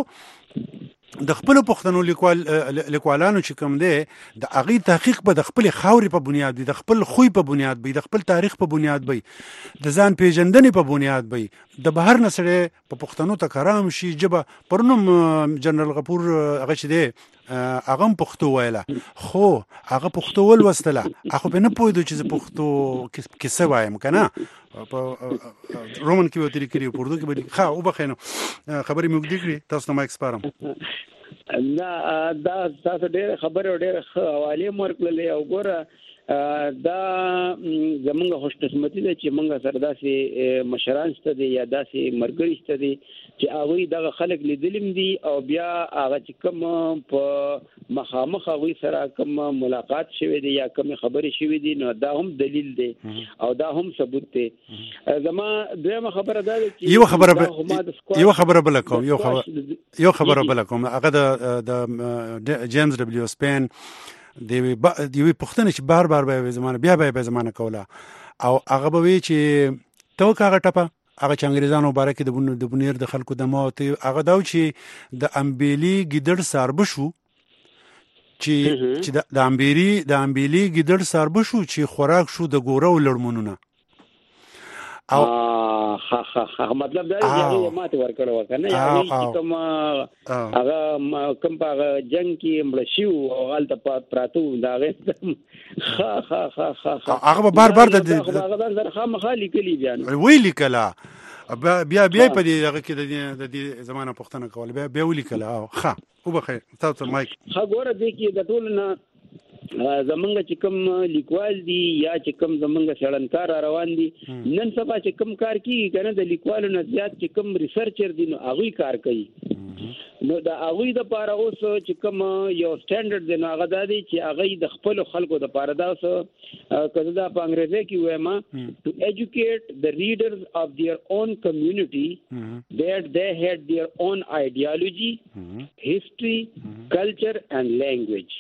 د خپل پښتنو لیکوال لیکوالانو چې کوم دی د هغې تحقیق به د خپل خاورې په بنیاد وي، د خپل خوی په بنیاد وي، د خپل تاریخ په بنیاد وي، د ځان پیژندنې په بنیاد وي. د بهر نه سړی په پښتنو ته کرام شي ژبه. پرونم جنرال غفور هغه چې دی هغه هم پښتو ویله، خو هغه پښتو ولوستله، هغه په نه پوهېدو چې زه پښتو کیسه وایم که نه. په رومن کې به ورته لیکلي، په اردو کې به ښه وبخئ نو خبرې مې اوږدې کړې، تاسو ته مایک سپارم. نه دا تاسو ډېرې خبرې او ډېرې ښه حوالې مو ورکړلې. او ګوره دا زمونږ خوشقسمتي ده چې موږ سره داسې مشران شته دي یا داسې ملګري شته دي چې هغوی دغه خلک لیدلي دي او بیا هغه چې کوم په مخامخ هغوی سره کوم ملاقات شوی دی یا کوم خبرې شوی دي، نو دا هم دلیل دی او دا هم ثبوت دی. زما دویمه خبره دا ده چې یو خبره یو خبره بله کوم یو خبره یو خبره بله کوم هغه د جیمز ډبلیو سپین د یوې پوښتنې چې بار بار به زمانه بیا به به زمانه کوله او هغه به وی چې تو هغه ټپه هغه چې انګریزانو مبارک د بنیر د خلکو د موت هغه دا چې د امبیلی ګیدړ ساربه شو چې چې د امبیری د امبیلی ګیدړ ساربه شو چې خوراک شو د ګورو لړمونونه. او ها ها ها مطلب دا دی چې ماته ورکړو کنه یا کوم هغه کوم په جنگ کې مړ شو او غلطه پراتو دا غي ها ها ها ها هغه بار بار د هغه در خامخا لیکلي بیان ویلي کلا بیا بیا په دې هغه کې د دې زمانه پښتنه کول بیا بیا ویلي کلا. او ښه وبخیر تاسو مایک ها ګوره دې کې د ټول نه زمونږ چې کوم لیکوال دي یا چې کوم زمونږ څېړنکار روان دي نن سبا چې کوم کار کیږي کنه د لیکوالو نه زیات چې کوم ریسرچر دي نو هغوی کار کوي. نو د هغوی د پاره اوس چې کوم یو سټانډرډ دی نو هغه دا دی چې هغوی د خپلو خلکو د پاره دا اوس که زه دا په انګریزي کې وایم to educate the readers of their own community that they had their own ideology, history, culture and language.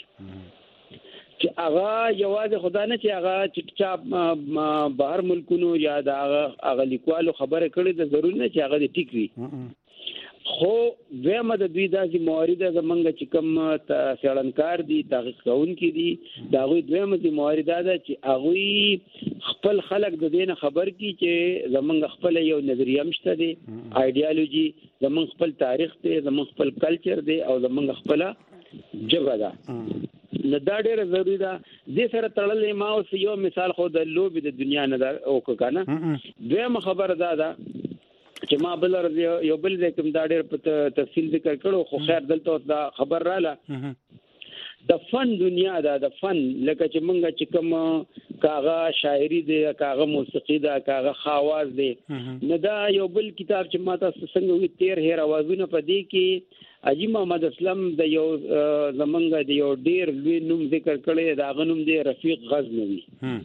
چې هغه یوازې خدا نه چې هغه چې چا بهر ملکونو یا د هغه لیکوالو خبره کړې ده ضروري نه چې هغه دې ټیک وي، خو دویمه د دوی داسې موارد زمونږ چې کوم څېړنکار دي تحقیق کوونکي دي د هغوی دویمه د موارد ده چې هغوی خپل خلک د دې نه خبر کړي چې زمونږ خپل یو نظریه هم شته دی، آیډیالوجي زمونږ خپل تاریخ دی، زمونږ خپل کلچر دی او زمونږ خپله ژبه ده. نو دا ډېره ضروري ده. دې سره تړلې ما اوس یو مثال خو د لوبې د دنیا نه وکړه که نه. دویمه خبره دا ده چې ما بل یو بل ځای کوم دا ډېر په تفصیل ذکر کړو، خو خیر دلته اوس دا خبر رااله د فن دنیا ده. د فن لکه چې مونږ چې کوم کاغه شاعري دی، کاغه موسیقي ده، کاغه خواز دی، نو دا یو بل کتاب چې ما تاسو څنګه وی تیر هیر اوازونه په دې کې حاجي محمد اسلم د یو زمونږ د یو ډیر لوی نوم ذکر کړی، د هغه نوم دی رفیق غزنوي.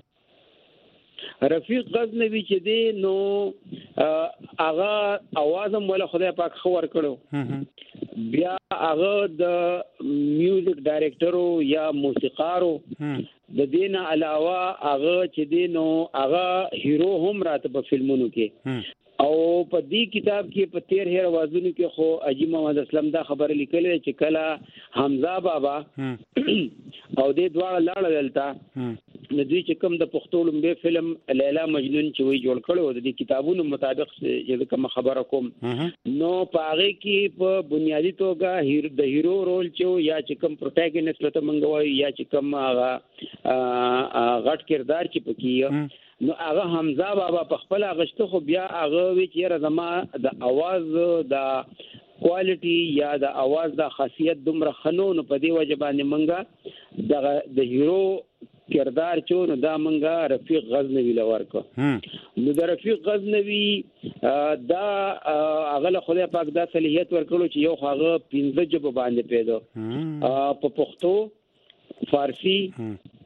رفیق غزنوي چې دی نو هغه اواز هم ولا خدای پاک خبر کړو، بیا هغه د میوزیک ډایرکټرو یا موسیقارو د دین علاوه هغه چې دی نو هغه هیرو هم راته په فلمونو کې او په دې کتاب کې په تیر هیر اوازونو کې خو حاجي محمد اسلم دا خبره لیکلې چې کله حمزه بابا او دې دواړه لاړه دلته نو دوی چې کوم د پښتو لومبه فلم لیلا مجنون چې وی جوړ کړو د دې کتابونو مطابق چې کوم خبره کوم نو پاره کې په بنیادی توګه هیر د هیرو رول چې یا چې کوم پروټاګونیست ته منغوي یا چې کوم هغه غټ کردار چې پکې نو هغه حمزه بابا په خپل غشته خو بیا هغه وی چې زما د आवाज د کوالټي یا د आवाज د خاصیت دومره خنون په دی وجه باندې منګه د د هیرو کردار چون دا منګه رفیق غزنوی لور کو نو د رفیق غزنوی دا هغه خدای پاک دا صلاحیت ورکړو چې یو هغه پنځه جبه باندې پیدا په پښتو، فارسی،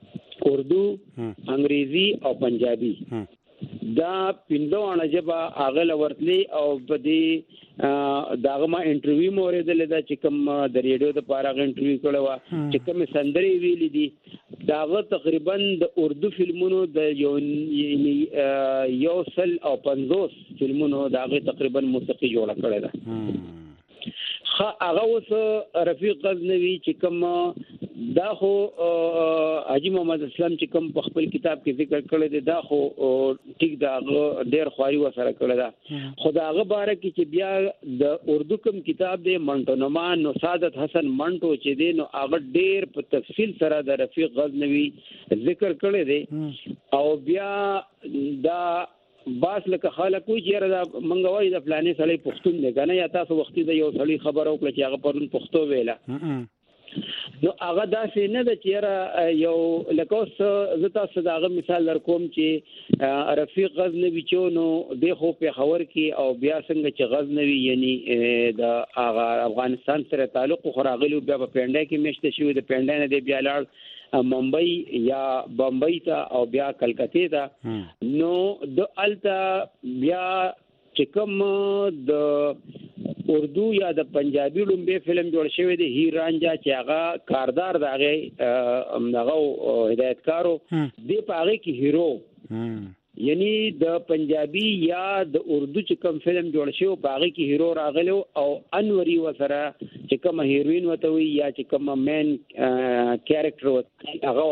اردو انګریزي او پنجابي دا پندوانه جبا اغل ورتلی او بدی داغه ما انټرویو مورید لیدا چې کوم د ریډیو د پاره انټرویو کړو چې کوم سندري ویلې دي داغه تقریبا د اردو فلمونو د یو یو سل او پنځوس فلمونو داغه تقریبا موسیقي جوړه کړې ده خا هغه اوس رفیق غزنوی چې کوم دا خو حاجی محمد اسلام چې کوم په خپل کتاب کې ذکر کړی دی دا خو ټیک دا ډیر خواري وسره کړی دا خداغه باره کې چې بیا د اردو کوم کتاب دی منټو نومان نو سعادت حسن منټو چې دی نو هغه ډیر په تفصیل سره د رفیق غزنوی ذکر کړی دی او بیا دا باس لکه خلک کوی چې را منګوي د پلانې سړی پښتون دی کنه یا تاسو وختي د یو سړی خبر او کړ چې هغه پرون پښتو ویلا نو هغه داسې نه د چیرې یو لکه اوس زه تاسو داغه مثال در کوم چې رفیق غزنوی چونو د خو په خبر کې او بیا څنګه چې غزنوی یعنی د افغانستان سره تعلق خو راغلی بیا په پنده کې مشته شوی د پنده نه دی بیا لاړ ممبئی یا بمبئی ته او بیا کلکته ته نو د التا بیا چې کوم د اردو یا د پنجابي لومبه فلم جوړ شوی دی هیر رانجا چې هغه کاردار دغه هغه هدایتکارو دی په هغه کې هیرو یعنی د پنجابي یا د اردو چې کوم فلم جوړ شوی په هغه کې هیرو راغلو او انوري وسره چې کوم هیروین وته وي یا چې کوم مین کیریکټر وته هغه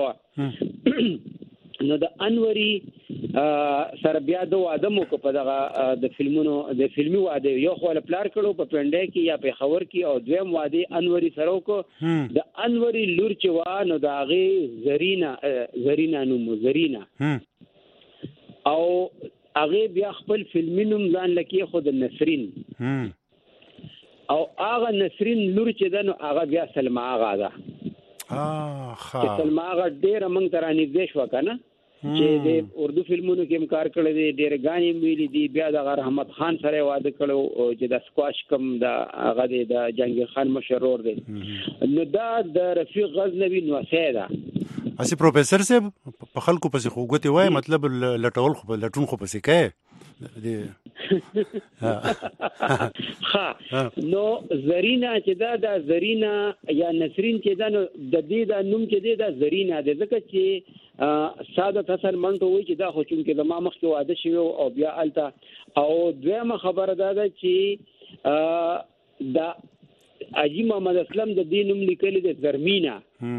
نو د انوري سره بیا د واده مو کو په دغه د فلمونو د فلمي واده یو خو له پلار کړو په پنده کې یا په خبر کې او دویم واده انوري سره کو د انوري لور چې وا نو داغه زرینا زرینا نو زرینا او هغه بیا خپل فلمي نوم ځان لکه خود نسرین او هغه نسرین لور چې دنو هغه بیا سلمى هغه ده اه ها سلمى هغه ډېر موږ ترانې دې شو کنه چې د اردو فلمونو کې کار کړی دی ډېر غانې ویلي دی بیا د رحمت خان سره واده کړو چې د سکواش کم د هغه د جهانگیر خان مشرور دی نو دا د رفیق غزنوی نو سیدا اسی پروفیسور صاحب په خلکو پسې خوګوتې وای مطلب لټول خو لټون خو پسې کوي ها نو زرینا چې دا د زرینا یا نسرین چې دا نو د دې د نوم چې دا زرینا د ځکه چې سعادت حسن منټو وی چې دا خو چې د ما مخکې واده شوی او بیا الته او دویمه خبره ده چې دا حاجی محمد اسلام د دې نوم لیکل د زرمینا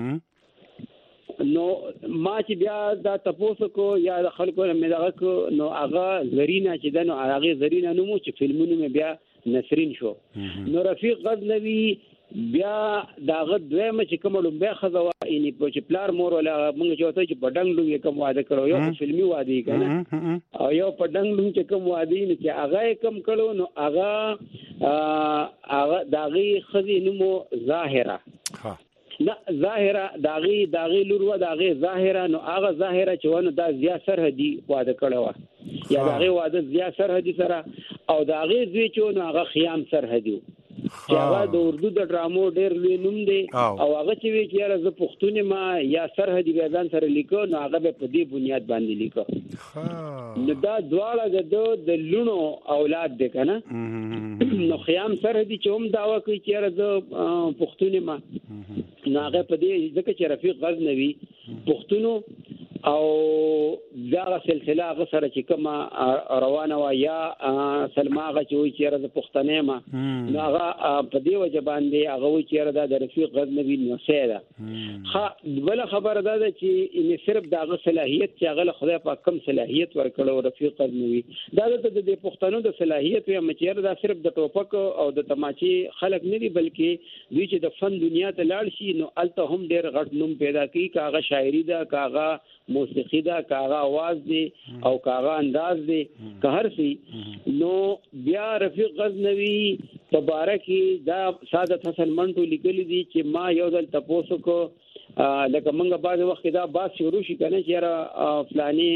نو ما چې بیا دا تاسو کو یا خلکو مې دغه کو نو هغه زرینا چې دنو هغه زرینا نو مو چې فلمونو مې بیا نسرین شو نو رفیق غزنوی بیا داغه دویمه چې کوم لومبه خزوا یعنی په چې پلار مور ولا موږ چې وته چې پډنګ لوم کوم واده کړو یو فلمي واده کنه او یو پډنګ لوم چې کوم واده نه چې هغه کم کړو نو هغه هغه داغه خزي نمو ظاهره ها نه ظاهره داغي داغي لور و داغي ظاهره نو هغه ظاهره چې ونه دا زیا سرحدي واده کړو یا داغي واده زیا سرحدي سره او داغي زوی چې نو هغه خیام سرحدي چې هغه د اردو د ډرامو ډېر لوی نوم دی او هغه چې وی چې زه پښتون ما یا سرحدي بیان سره لیکو نو هغه په دې بنیاد باندې لیکو نو دا دواړه د د لونو اولاد دي کنه نو خیام سرحدي چې هم داوا کوي چې زه پښتون ما نو هغه په دې ځکه چې رفیق غزنوی پښتونو او دا سلسله هغه سره چې کوم روانه و یا سلمى هغه چې وی چې د پښتنې ما نو هغه په دې وجه باندې هغه وی چې د رفیق غزنوی نو سیدا خا بل خبره ده چې ان صرف دغه صلاحیت چې هغه خدای پاک کم صلاحیت ورکړو رفیق غزنوی دا د پښتنو د صلاحیت یا مچیر دا صرف د ټوپک او د تماچي خلک نه دي بلکې دوی چې د فن دنیا ته لاړ شي نو الته هم ډېر غټ نوم پیدا کوي کاغه شاعري ده کاغه موسیقي دا کاغه आवाज دی او کاغه انداز دی که هر څه نو بیا رفیق غزنوی تبارکی دا سعادت حسن منټو لیکلی دي چې ما یو ځل تاسو کو لکه منګه بعد وخت دا باز شروع شي کنه چې را فلانی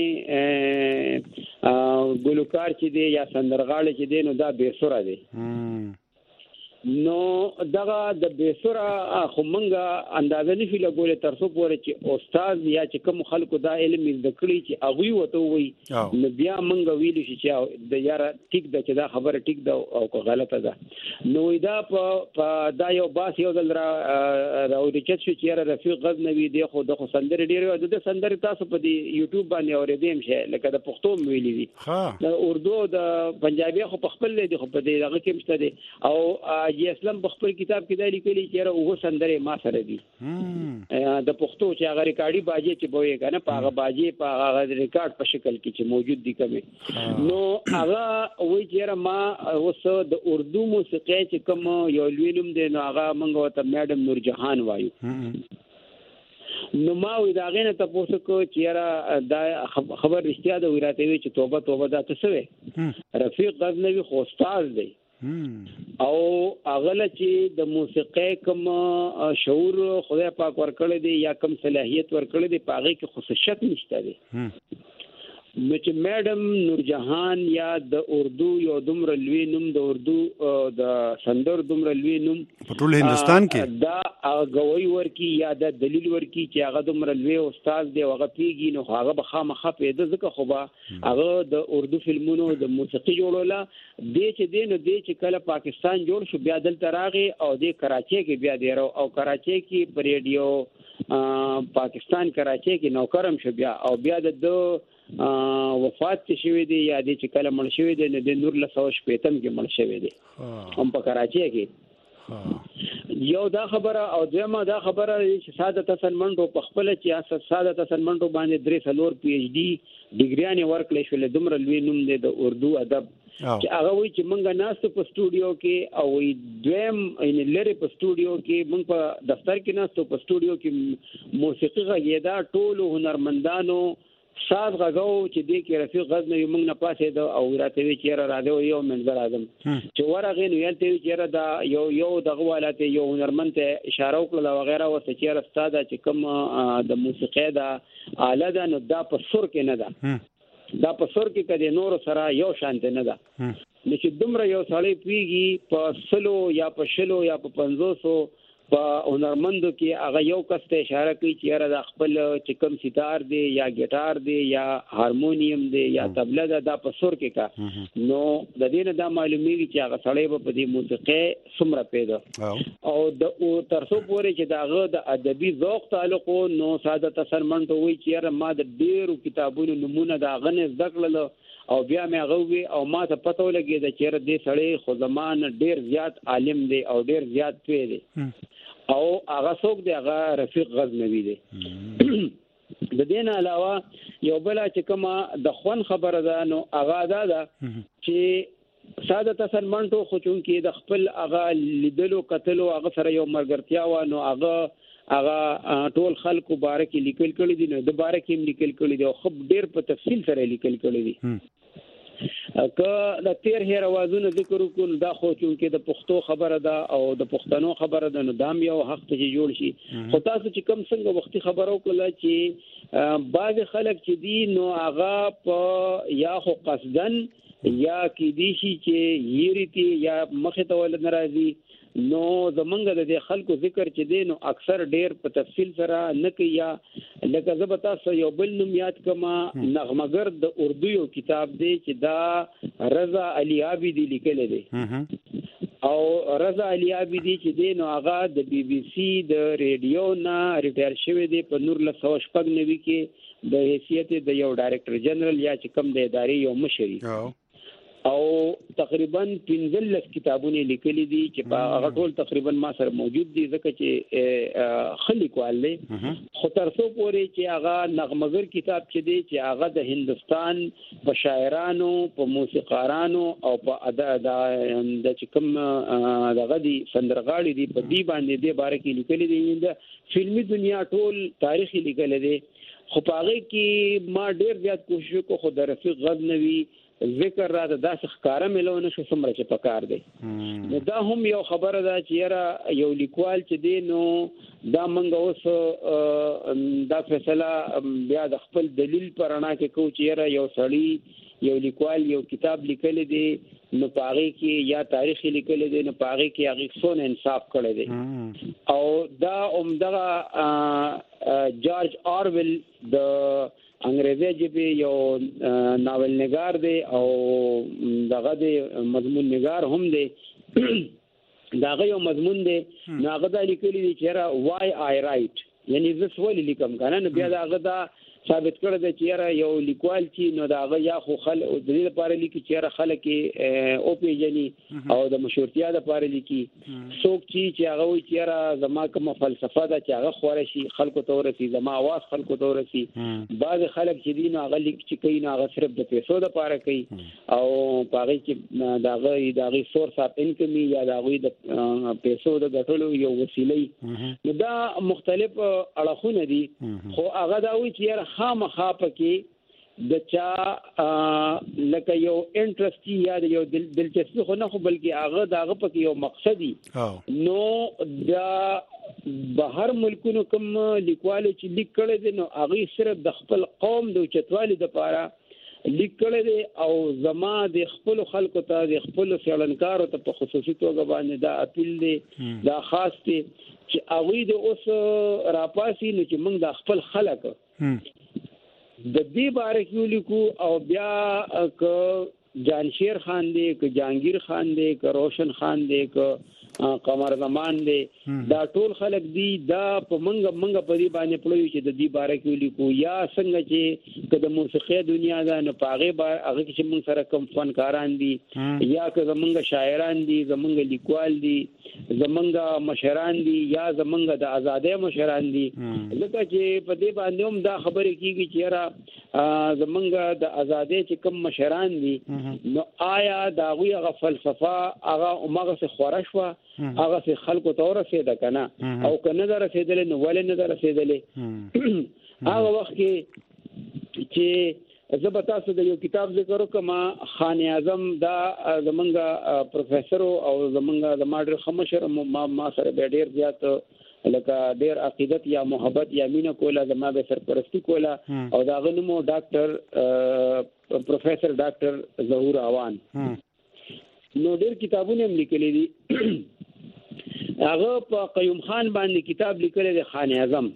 ګلوکار چې دی یا سندرغاړي چې دی نو دا به سره دی نو دغه د بیسره خو مونږه اندازه نه فی لګولې تر څو پورې چې استاد یا چې کوم خلکو دا علم زده کړی چې هغه وته وي نو بیا مونږ ویل شي چې د یاره ټیک ده چې دا خبره ټیک ده او که غلطه ده نو دا په دا یو باس یو دل را راوړي چې یاره رفیق غزنوي دی خو د خو سندرې ډېر د سندرې تاسو په دی یوټیوب باندې اورېدم شي لکه د پښتو ویلي دي د اردو د پنجابي خو په خپل دی خو په دې هغه کې مشته دي او جی اسلام په خپل کتاب کې دا لیکلي چې یاره وګ سندرې ما سره دي د پښتو چې هغه ریکارډي باجې چې بوي کنه په هغه باجې په هغه ریکارډ په شکل کې چې موجود دي کوي نو هغه وایي چې یاره ما اوس د اردو موسیقي چې کوم یو لوینم دی نو هغه مونږ ته میډم نور جهان وایو نو ما وی دا غینه تاسو کو چې یاره دا خبر رښتیا ده وراته وی چې توبه توبه دا څه وي رفیق غزنوي خو استاد دی او اغله چې د موسیقي کوم شعور خدای پاک ورکړی دی یا کوم صلاحیت ورکړی دی پاغه کې خصوصیت نشته دی نو چې میډم نور جهان یا د اردو یو دومره لوی نوم د اردو د سندر دومره لوی نوم په ټول هندستان کې دا غوي ورکی یا د دلیل ورکی چې هغه دومره لوی استاد دی هغه پیږي نو هغه به خامخا پیدا ځکه خو به هغه د اردو فلمونو د موسیقي جوړوله د چې دین د چې کله پاکستان جوړ شو بیا دلته راغی او د کراچي کې بیا دی او کراچي کې په ریډیو پاکستان کراچي کې نوکرم شو بیا او بیا د وفات شوی دی یا د چې کله مړ شوی دی د نور له سو شپېتم کې مړ شوی دی هم په کراچي کې یو دا خبره او دیمه دا خبره چې سعادت حسن منډو په خپل چې سعادت حسن منډو باندې درې څلور پی ایچ ډي ډیګریانې ورکړې شو له دومره لوی نوم دی د اردو ادب چې هغه وایي چې مونږ ناست په سټوډیو کې او دویم ان لری په سټوډیو کې مونږ په دفتر کې ناست په سټوډیو کې موسیقي غږیدا ټول هنرمندانو ساز غاغو چې دې کې رفیق غزنوي موږ نه پاسې دا او راته وی چې را راځو یو منظر اعظم چې ورغه نو یلته چې دا یو یو دغه والاته یو هنرمند ته اشاره وکړه او غیره وسه چې استاد چې کوم د موسیقي دا آله ده نو دا په سر کې نه ده دا په سر کې کدي نور سره یو شانت نه ده چې دومره یو سړی پیږي په سلو یا په شلو یا په پنځوسو په هنرمندو کې هغه یو کس ته اشاره کوي چې یاره د خپل چې کوم سیتار دی یا ګیټار دی یا هارمونیم دی یا طبله ده دا په سر کې کا نو د دې نه دا معلومیږي چې هغه سړی په دې موسیقي څومره پیدا او د تر څو پورې چې داغه د ادبي ذوق تعلق نو سعادت حسن منډو وایي چې یاره ما د ډیرو کتابونو نمونه دا غنه زده کړل او بیا مې غوي او ما ته پته ولګی د چیرې دې سړی خو زمان ډیر زیات عالم دی او ډیر زیات پوه دی او هغه څوک دی هغه رفیق غزنوي دی د دې نه علاوه یو بل چې کومه د خوان خبره ده نو هغه دا ده چې سعادت حسن منټو خو چون کې د خپل هغه لیدلو قتلو هغه سره یو مرګرتیا و نو هغه هغه ټول خلکو بارک لیکل کړي دي نو د بارک هم لیکل کړي دي او خو ډیر په تفصیل سره لیکل کړي دي که د تیر هیر اوازونو ذکر وکړو دا خو چې د پښتو خبره ده او د پښتنو خبره ده نو دام یو حق ته جوړ شي خو تاسو چې کم څنګه وختي خبرو کړل چې بعض خلک چې دي نو هغه په یا خو قصدن یا کې دي شي چې یریتی یا مخه ته ول ناراضي نو زمونږ د خلکو ذکر چې دی نو اکثر ډیر په تفصیل سره نه کوي یا لکه زبتا سو یو بل نوم یاد کما نغمګر د اردو یو کتاب دی چې دا رضا علی عابدی لیکل دی او رضا علی عابدی چې دی نو هغه د بی بی سی د ریډیو نه ریټایر شوی دی په نور له سو شپږ نوي کې د حیثیت د یو ډایرکټر جنرال یا چې کم د ادارې یو مشري او تقریبا پنځلس کتابونه لیکلي دي چې په هغه ټول تقریبا ما سره موجود دي ځکه چې خلک والي خو تر څو پورې چې هغه نغمګر کتاب چې دی چې هغه د هندستان په شاعرانو په موسیقارانو او په ادا د چې کوم دغه دي سندرغاړي دي په دې باندې د باره کې لیکلي دي د فلمي دنیا ټول تاریخي لیکل دي خو په هغه کې ما ډیر زیات کوشش وکړ خو د رفیق غزنوي ذکر را د داسې ښکارا ملونه شو څومره چې پکار دی. نو دا هم یو خبره ده چې را یو لیکوال چې دی نو دا منګه اوس دا فیصله بیا د خپل دلیل پرانا کې کو چې را یو سړی یو لیکوال یو کتاب لیکل دی نو پاره کې یا تاریخ لیکل دی نو پاره کې هغه څون انصاف کړی دی. او دا عمدغه جورج اورویل د انګریزي ژبې یو ناول نگار دی او دغه دی مضمون نگار هم دی. داغه یو مضمون دی نو هغه د لیکلي دی چې را وای آی رائټ یعنی زه سوال لیکم کنه نو بیا داغه دا ثابت کړی دی چې را یو لیکوال چې نو داغه یا خو خل او د دې لپاره لیکي چې را خلک او پیجنی او د مشورتیا لپاره لیکي څوک چې هغه وي چې را زما کوم فلسفه ده چې هغه خوره شي خلکو ته ورسي زما आवाज خلکو ته ورسي. بعض خلک چې دین هغه لیک چې کوي نو هغه صرف د پیسو لپاره کوي او هغه چې داغه داغه سورس اف انکم یا داغه د پیسو د ګټلو یو وسیله نو دا مختلف اړخونه دي. خو هغه دا وي چې خامخا پکې د چا لکه یو انټرست یا یو دلچسپي خو نه خو بلکې هغه داغه پکې یو مقصدی نو دا بهر ملکونو کوم لیکوال چې لیک کړي دي نو هغه صرف د خپل قوم د چتوالي لپاره لیک کړي دي او زما د خپل خلکو ته د خپل فعلنکارو ته په خصوصي توګه باندې دا اپیل دي دا خاص دي چې هغه د اوس راپاسي نو چې موږ د خپل خلک د دې باره کې لیکو او بیا ک جانشیر خان دی ک جهانگیر خان دی ک روشن خان دی ک قمر زمان دی دا ټول خلک دی دا په منګه منګه په دې باندې پړوي چې د دې باره کې لیکو یا څنګه چې ک د موسیقي دنیا دا نه پاغه بار هغه چې موږ سره کم فنکاران دي یا ک زمونږ شاعران دي زمونږ لیکوال دي زمونږ مشران دي یا زمونږ د آزادۍ مشران دي لکه چې په دې باندې هم دا خبره کیږي چې را زمونږ د آزادۍ چې کوم مشران دي نو آیا دا غوی غ فلسفه هغه عمره څخه خورشوا هغه څخه خلکو ته ورسېده کنه او کنه در رسیدل نو ولې نه در رسیدلې هغه وخت کې چې زبتا سره د یو کتاب ذکر وکم خان اعظم دا زمونږ پروفیسور او زمونږ د ماډر خمشر ما ما سره ډېر زیات لکه ډېر عقیدت یا محبت یا مینه کوله زما به سرپرستی کوله او دا غنمو ډاکټر پروفیسور ډاکټر ظهور اوان نو ډېر کتابونه هم لیکلي دي. هغه په قیوم خان باندې کتاب لیکلی دی خان اعظم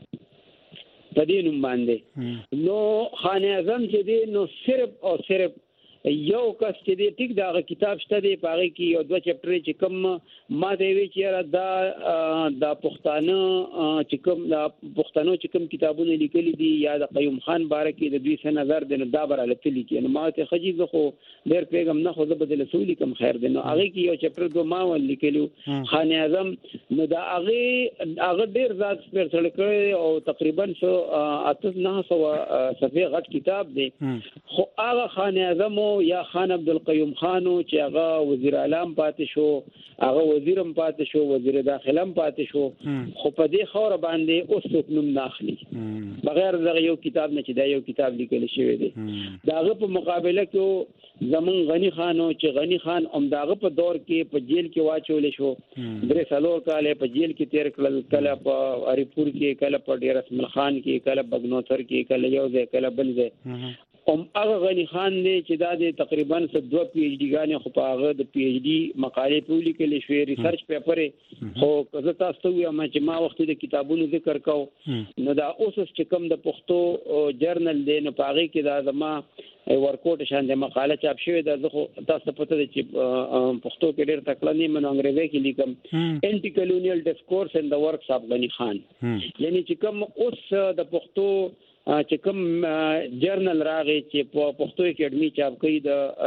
په دې نوم باندې. نو خان اعظم چې دی نو صرف او صرف یو کس چې دی ټیک دا کتاب شته دی پاره کې یو دوه چپټر چې کوم ما دی وی چې دا د پښتانه چې کوم د پښتنو چې کوم کتابونه لیکلي دي یا د قیوم خان باره کې د دوی څخه نظر دی نو دا براله تللی کې نو ما ته خجیز خو ډېر پیغام نه خو د بدل سولې کوم خیر دی نو هغه کې یو چپټر دو ما ول لیکلو خان اعظم نو دا هغه هغه ډېر ذات پر څړ کړی او تقریبا سو اته نه سو صفحه غټ کتاب دی. خو هغه خان اعظم یا خان عبدالقیوم خانو چې هغه وزیر اعظم پاتې شو هغه وزیرم پاتې شو وزیر داخله هم پاتې شو خو په دې خور باندې اوس څوک نوم ناخلي بغیر دغه یو کتاب نه چې دا یو کتاب لیکل شوی دی. داغه په مقابله کې زمون غنی خانو چې غنی خان هم داغه په دور کې په جیل کې واچول شو درې څلور کال په جیل کې تیر کړل کله په اریپور کې کله په ډیر اسمل خان کې کله بغنوتر کې کله یو ځای کله بل ځای ام هغه غنی خان دی چې دا د تقریبا دوه پی ایچ ډی غانې خو په هغه د پی ایچ ډی مقالې په لیکل شوې ریسرچ پیپر خو زه تاسو ته وایم چې ما وخت د کتابونو ذکر کو نو دا اوس چې کوم د پښتو جرنل دی نو په هغه کې دا زما ورکوټ شان د مقاله چاپ شوې ده زه تاسو پته دي چې پښتو کې ډېر تکړه نه من انګریزي کې لیکم انټي کولونیل ډیسکورس ان د ورکس اف غنی خان یعنی چې کوم اوس د پښتو چې کوم جرنل راغی چې په پښتو اکیډمي چاپ کړي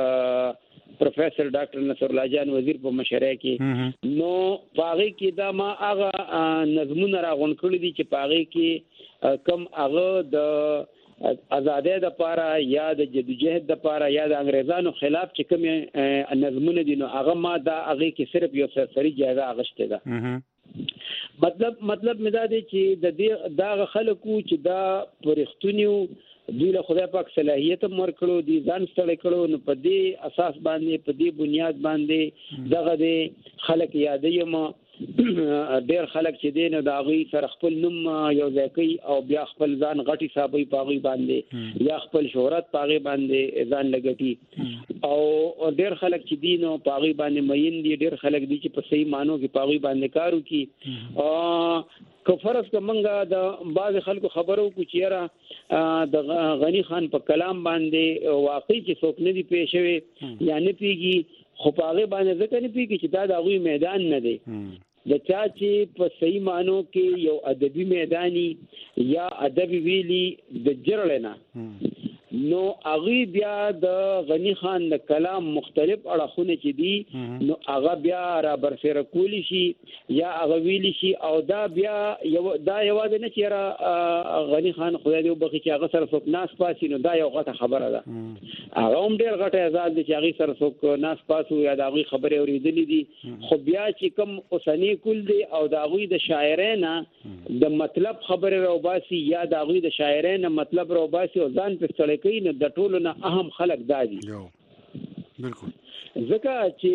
د پروفیسور ډاکټر نصر الله جان وزیر په مشره کې نو پاغي کې دا ما هغه نظمونه راغون کړی دي چې پاغي کې کم هغه د آزادۍ د پاره یا د جدوجہد د پاره یا د انګريزانو خلاف چې کوم نظمونه دي نو هغه ما دا هغه کې صرف یو سرسری جایزه اغشته ده. مطلب مطلب مې دا دی چې د دې دا خلکو چې دا پرختونیو دوی له خدای پاک صلاحیت ورکړو دي ځان ستړي کړو نو په دې اساس باندې په دې بنیاد باندې دغه د خلک یادې ما ډېر خلک چې دین د هغه سره خپل نوم یو ځای کوي او بیا خپل ځان غټي صاحبې پاغي باندې یا خپل شهرت پاغي باندې ځان لګټي او ډېر خلک چې دین او پاغي باندې مین دي ډېر خلک دي چې په صحیح مانو کې پاغي باندې کارو کوي او کفرس کومنګا د بعض خلکو خبرو کو چیرې د غنی خان په کلام باندې واقعي چې څوک نه دی پېښوي یا نه پیږي خو پاغي باندې ځکه نه پیږي چې دا د هغه میدان نه دی د چا چې په صحیح مانو کې یو ادبي میداني یا ادبي ویلي د جرړنه نو هغه بیا د غنی خان د کلام مختلف اړخونه چې دي نو هغه بیا را برسره کولی شي یا هغه ویلی شي او دا بیا یو دا یوازې نه چې را غنی خان خدای دې وبخي چې هغه سره څوک ناس پاسي نو دا یو غټه خبره ده هغه هم ډېر غټه آزاد دي چې هغه سره څوک ناس پاسو یا د هغه خبرې اورېدلې دي خو بیا چې کوم اوسنی کول دي او د هغه د شاعرانه د مطلب خبره راوباسي یا د هغه د شاعرانه مطلب راوباسي او ځان په ستړي کوي نو د ټولو نه اهم خلک دادي بالکل ځکه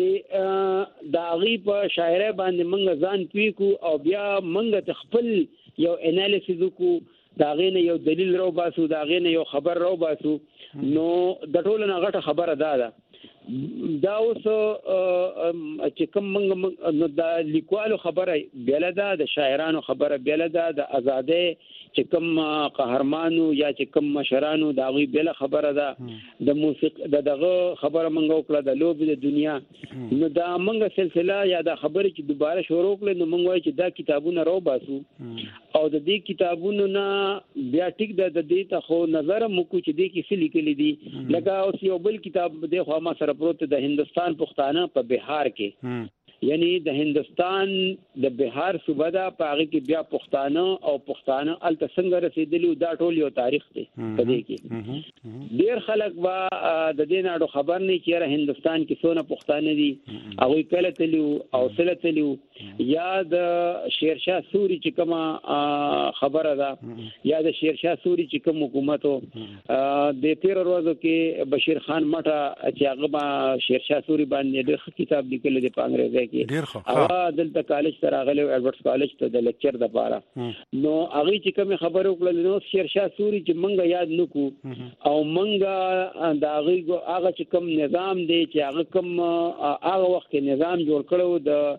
چې د هغه په شاعرۍ باندې منګ ځان پیکو او بیا منګ خپل یو انالیسیس وکړو دا غینه یو دلیل راو باسو دا غینه یو خبر راو باسو نو د ټولو نه غټه خبره ده ده دا اوس چې کوم منګ نو د لیکوالو خبره بیل ده د شاعرانو خبره بیل ده د ازادۍ چې کوم قهرمانو یا چې کوم مشرانو دا غي بل خبره ده د موسیقي د دغه خبره منغو کړه د لوب د دنیا نو دا منغه سلسله یا دا خبره چې دوباره شروع کړي نو منغوي چې دا کتابونه راو باسو او د دې کتابونو نه بیا ټیک د دې ته خو نظر مکو چې دې کې څه لیکل دي لکه اوس یو بل کتاب د خو ما سره پروت د هندستان پښتانه په بهار کې یعنی د هندستان د بهار صوبه دا پاره کې بیا پښتانه او پښتانه ال څنګه رسیدلی دا ټول یو تاریخ دی په دې کې ډیر خلک وا د دې نه خبر نه کیره هندستان کې څونه پښتانه دي هغه کله تلیو او سره تلیو یا د شیرشاه سوري چې کومه خبره ده یا د شیرشاه سوري چې کوم حکومتو د تیر ورځو کې بشیر خان مټه چې هغه شیرشاه سوري باندې د کتاب لیکل دي په انګریزي ډیر ښه هغه دلته کالج سره غلو ایډورډز کالج ته د لیکچر د پاره نو هغه چې کوم خبرو کړل نو شیرشاه سوري چې منګه یاد نکو او منګه دا هغه چې کوم نظام دی چې هغه کوم هغه وخت کې نظام جوړ کړو د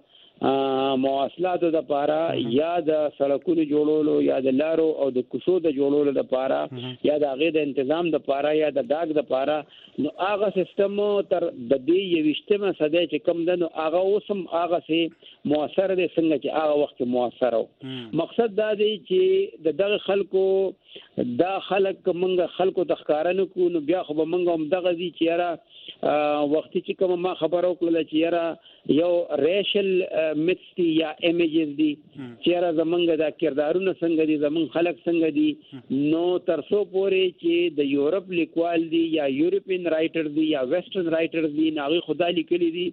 مواصلاتو د پاره یا د سړکونو جوړولو یا د لارو او د کوڅو د جوړولو د پاره یا د هغه د تنظیم د پاره یا د داګ د پاره نو هغه سیستم تر د دې یوشتمه صدې چې کم ده نو هغه اوسم هغه سي موثر دي څنګه چې هغه وخت موثر او مقصد دا دی چې د دغه خلکو دا خلک منګه خلکو د ښکارانو کو نو بیا خو منګه هم دغه دي چې را وختي چې کوم ما خبرو کړل چې را یو ریشل میتستی یا ایمیجز دي چې را زمونږ د کردارونو څنګه دي زمون خلک څنګه دي نو ترسو پورې چې د یورپ لیکوال دي یا یورپین رائټر دي یا ویسټرن رائټر دي ناغي خدای لیکلي دي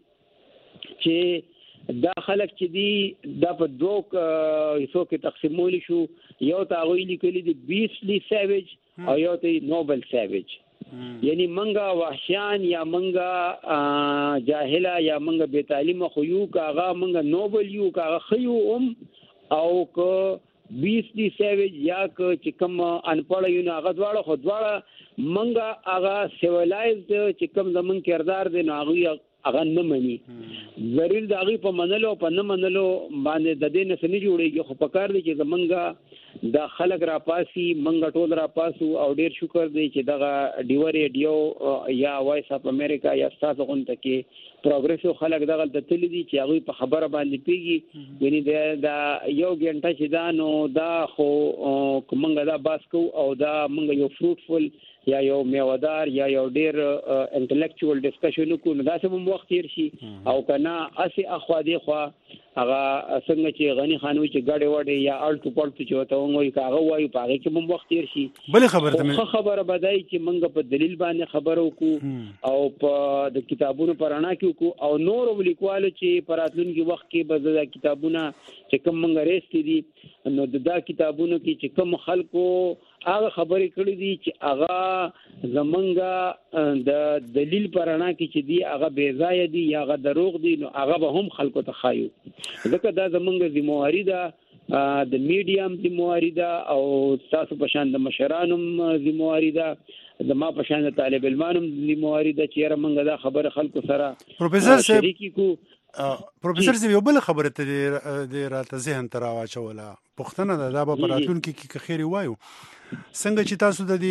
چې دا خلک چې دي دا په دوه حصو کې تقسیمول شو یو تاغوی لیکلي دي بیسلی سیویج او یو ته نوبل سیویج یعنی منګه وحشیان یا منګه جاهلا یا منګه بے تعلیم خو یو کاغه منګه نوبل یو کاغه خيو ام او کو بیس دی سیویج یا ک چې کوم انپړ یو نه هغه دواړه خو دواړه منګه هغه سیولایزد چې کوم زمون کردار دی نو هغه هغه نه مني ضرور د هغه په منلو په نه منلو باندې د دې نه سنې جوړيږي خو په کار دي چې زمونږه دا خلک را پاسي منګ ټول را پاسو او ډیر شکر دی چې دغه ډیو ریډیو یا وایس اف امریکا یا تاسو غونډه کې پروګرسیو خلک دغه د تل دي چې هغه په خبره باندې پیږي یعنی دا یو غنټه چې دا نو دا خو کومنګ دا باس کو او دا منګ یو فروټفل یا یو میوادار یا یو ډیر انټلیکچوال ډسکشن کو نو دا سم وخت تیر شي او کنا اسی اخوا دی خو هغه څنګه چې غنی خانوي چې ګاډي وړي یا الټو پړټو چې وته وایي کاغه وایي پاره کې مم وخت تیر شي بل خبره ته خبره بدای چې منګه په دلیل باندې خبرو کو او په د کتابونو پرانا کې کو او نور ولیکوالو چې پراتلونکي وخت کې به د کتابونه چې کوم منګه ریستي دي نو د دا کتابونو کې چې کوم خلکو هغه خبرې کړې دي چې هغه زمونږ د دلیل پرانا کې چې دی هغه بے ځای دي یا هغه دروغ دي نو هغه به هم خلکو ته خایو ځکه دا زمونږ ذمہواری ده د میډیم ذمہواری ده او تاسو په شان د مشرانو ذمہواری ده د ما په شان د طالب علمانو ذمہواری ده چې رمنګ دا خبره خلکو سره پروفیسور شریکی کو پروفیسور زه یو بل خبره ته د راته ذهن ته راواچوله پښتنه ده دا به په راتلونکي کې خیر وایو څنګه چې تاسو د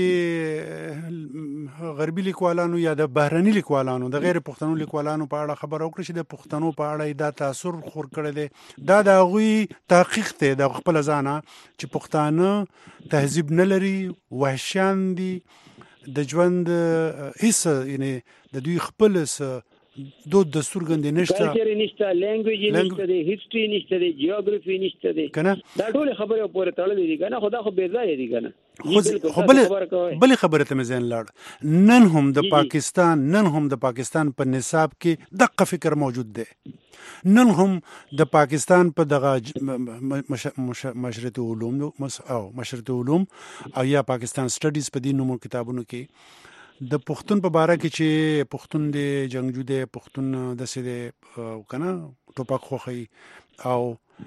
دې غربي لیکوالانو یا د بهرني لیکوالانو د غیر پښتنو لیکوالانو په اړه خبره وکړه چې د پښتنو په اړه دا تاثر خور کړی دی دا د هغوی تحقیق دی د خپل ځانه چې پښتانه تهذیب نه لري وحشیان دي د ژوند هیڅ یعنی د دوی خپل دود دستور غندې نشته کلچر نشته لینګویج نشته دی هیستوري نشته دی جیوګرافي نشته دی کنه دا ټول خبره پورې تړلې دي کنه خدا خو بے ځای دي کنه خو بل بل خبره ته مزین لاړ نن هم د پاکستان نن هم د پاکستان په نصاب کې دغه فکر موجود دی نن هم د پاکستان په دغه مشرط علوم او مشرط علوم او یا پاکستان سټډیز په دې نومو کتابونو کې د پښتون په باره کې چې پښتون دی جنگجو دی پښتون داسې دی کنه ټوپک خوخی او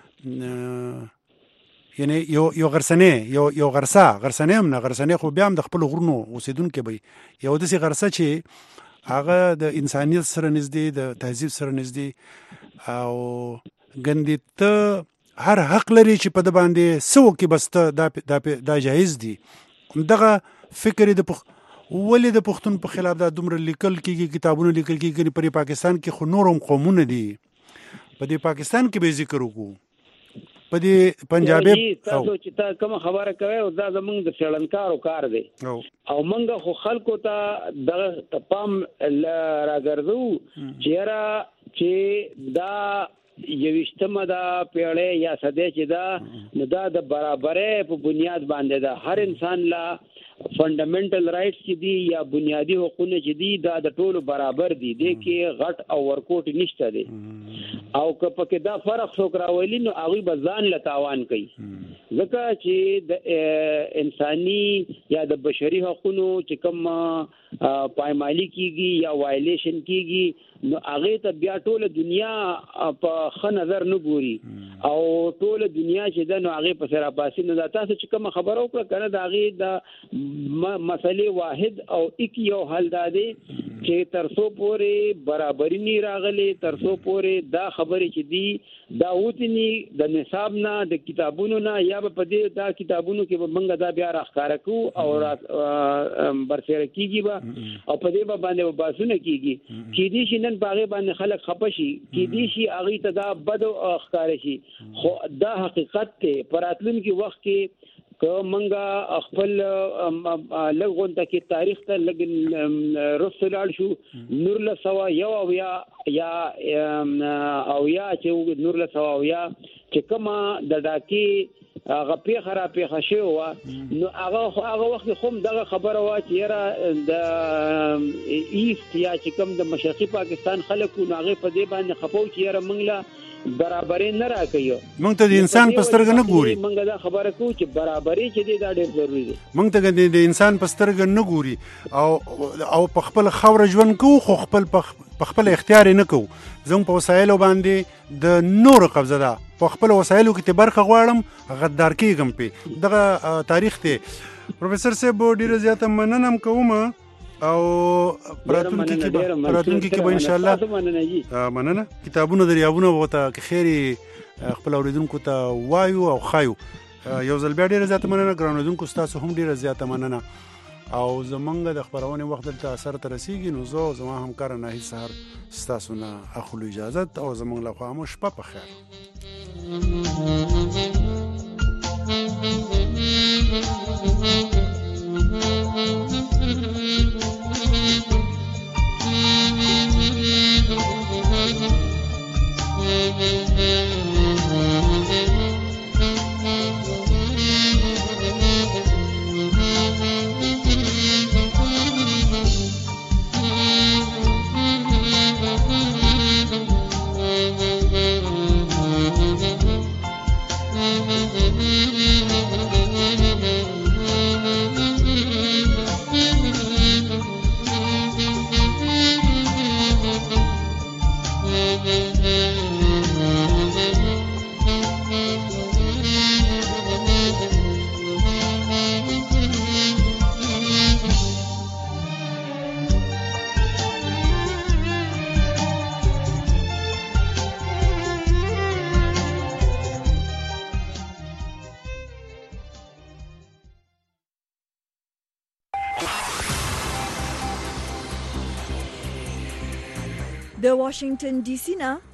یعنی یو یو غرسنه یو یو غرسا غرسنه هم نه غرسنه خو بیا هم د خپل غرونو اوسیدونکو به یو داسې غرسه چې هغه د انسانیت سره نږدې د تهذیب سره نږدې او ګندې ته هر حق لري چې په د باندې سو کې بس ته دا دا جایز دي دغه فکر د پخ ولې د پښتون په خلاف دا دومره لیکل کېږي کتابونه لیکل کېږي په پاکستان کې خو نورم قومونه دي په دې پاکستان کې به ذکر وکړو په دې پنجابي تاسو چې تا کوم خبره کوي او دا زمونږ د چلنکارو کار دی او مونږ خو خلکو ته د تپام راګرځو چې را چې دا یوشتمه دا پیړې یا صدې چې دا نو دا د برابرۍ په بنیاد باندې دا هر انسان لا فندامنټل رائټس چې دي یا بنیادی حقوقونه چې دي دا د ټولو برابر دي د کې غټ او ورکوټ نشته دي او که پکې دا فرق څوک راولي نو هغه به ځان له تاوان کوي ځکه چې د انساني یا د بشري حقوقو چې کوم پایمالي کیږي یا وایلیشن کیږي نو هغه ته بیا ټوله دنیا په ښه نظر نه ګوري او ټوله دنیا چې د نو هغه په سره پاسې نه تاسو چې کوم خبرو کړه کنه دا هغه د مسلې واحد او یک یو حل دادي چې ترسو پورې برابرۍ نه راغلي ترسو پورې دا خبرې چې دي دا وتنی د نصاب نه د کتابونو نه یا په دې دا کتابونو کې به منګه دا بیا راخاره کو او برسره کیږي با او په دې باندې باسونه کیږي کې دي چې نن باغې باندې خلک خپشي کې دي چې اغه ته دا بد او ښکار شي خو دا حقیقت ته پراتلون کې وخت کې که منګه خپل لغونته کې تاریخ ته لګ رسول شو نور له سوا یو او یا یا او یا چې نور له سوا او یا چې کما د ډاکی هغه په خراب په خشه و نو هغه هغه وخت خو دغه خبره وا چې را د ایست یا چې کوم د مشرقي پاکستان خلکو ناغه په دې باندې خپو چې را منګله برابرۍ نه راکيو مونږ ته د انسان په سترګه نه ګوري مونږ دا خبره کوو چې برابرۍ چې دی دا ډېر ضروری دی مونږ ته د انسان په سترګه نه ګوري او او په خپل خوره ژوند کوو خو خپل په خپل اختیار نه کوو زموږ په وسایلو باندې د نور قبضه ده په خپل وسایلو کې برخه غواړم غدار کېږم په دغه تاریخ ته پروفیسور صاحب ډېر زیاته مننه کوم او پراتونکو کې به پراتونکو کې به ان شاء الله مننه کتابونه دریابونه وته که خیری خپل اوریدونکو ته وایو او خایو یو ځل بیا ډیره زیاته مننه ګران اوریدونکو تاسو هم ډیره زیاته مننه او زمونږ د خبرونه وخت دلته اثر تر رسیږي نو زه زما همکار نه هیڅ سحر تاسو نه اخلو اجازه او زمونږ له خوا مو شپه په خیر Mm-hmm. د واشنگټن ډي سي نه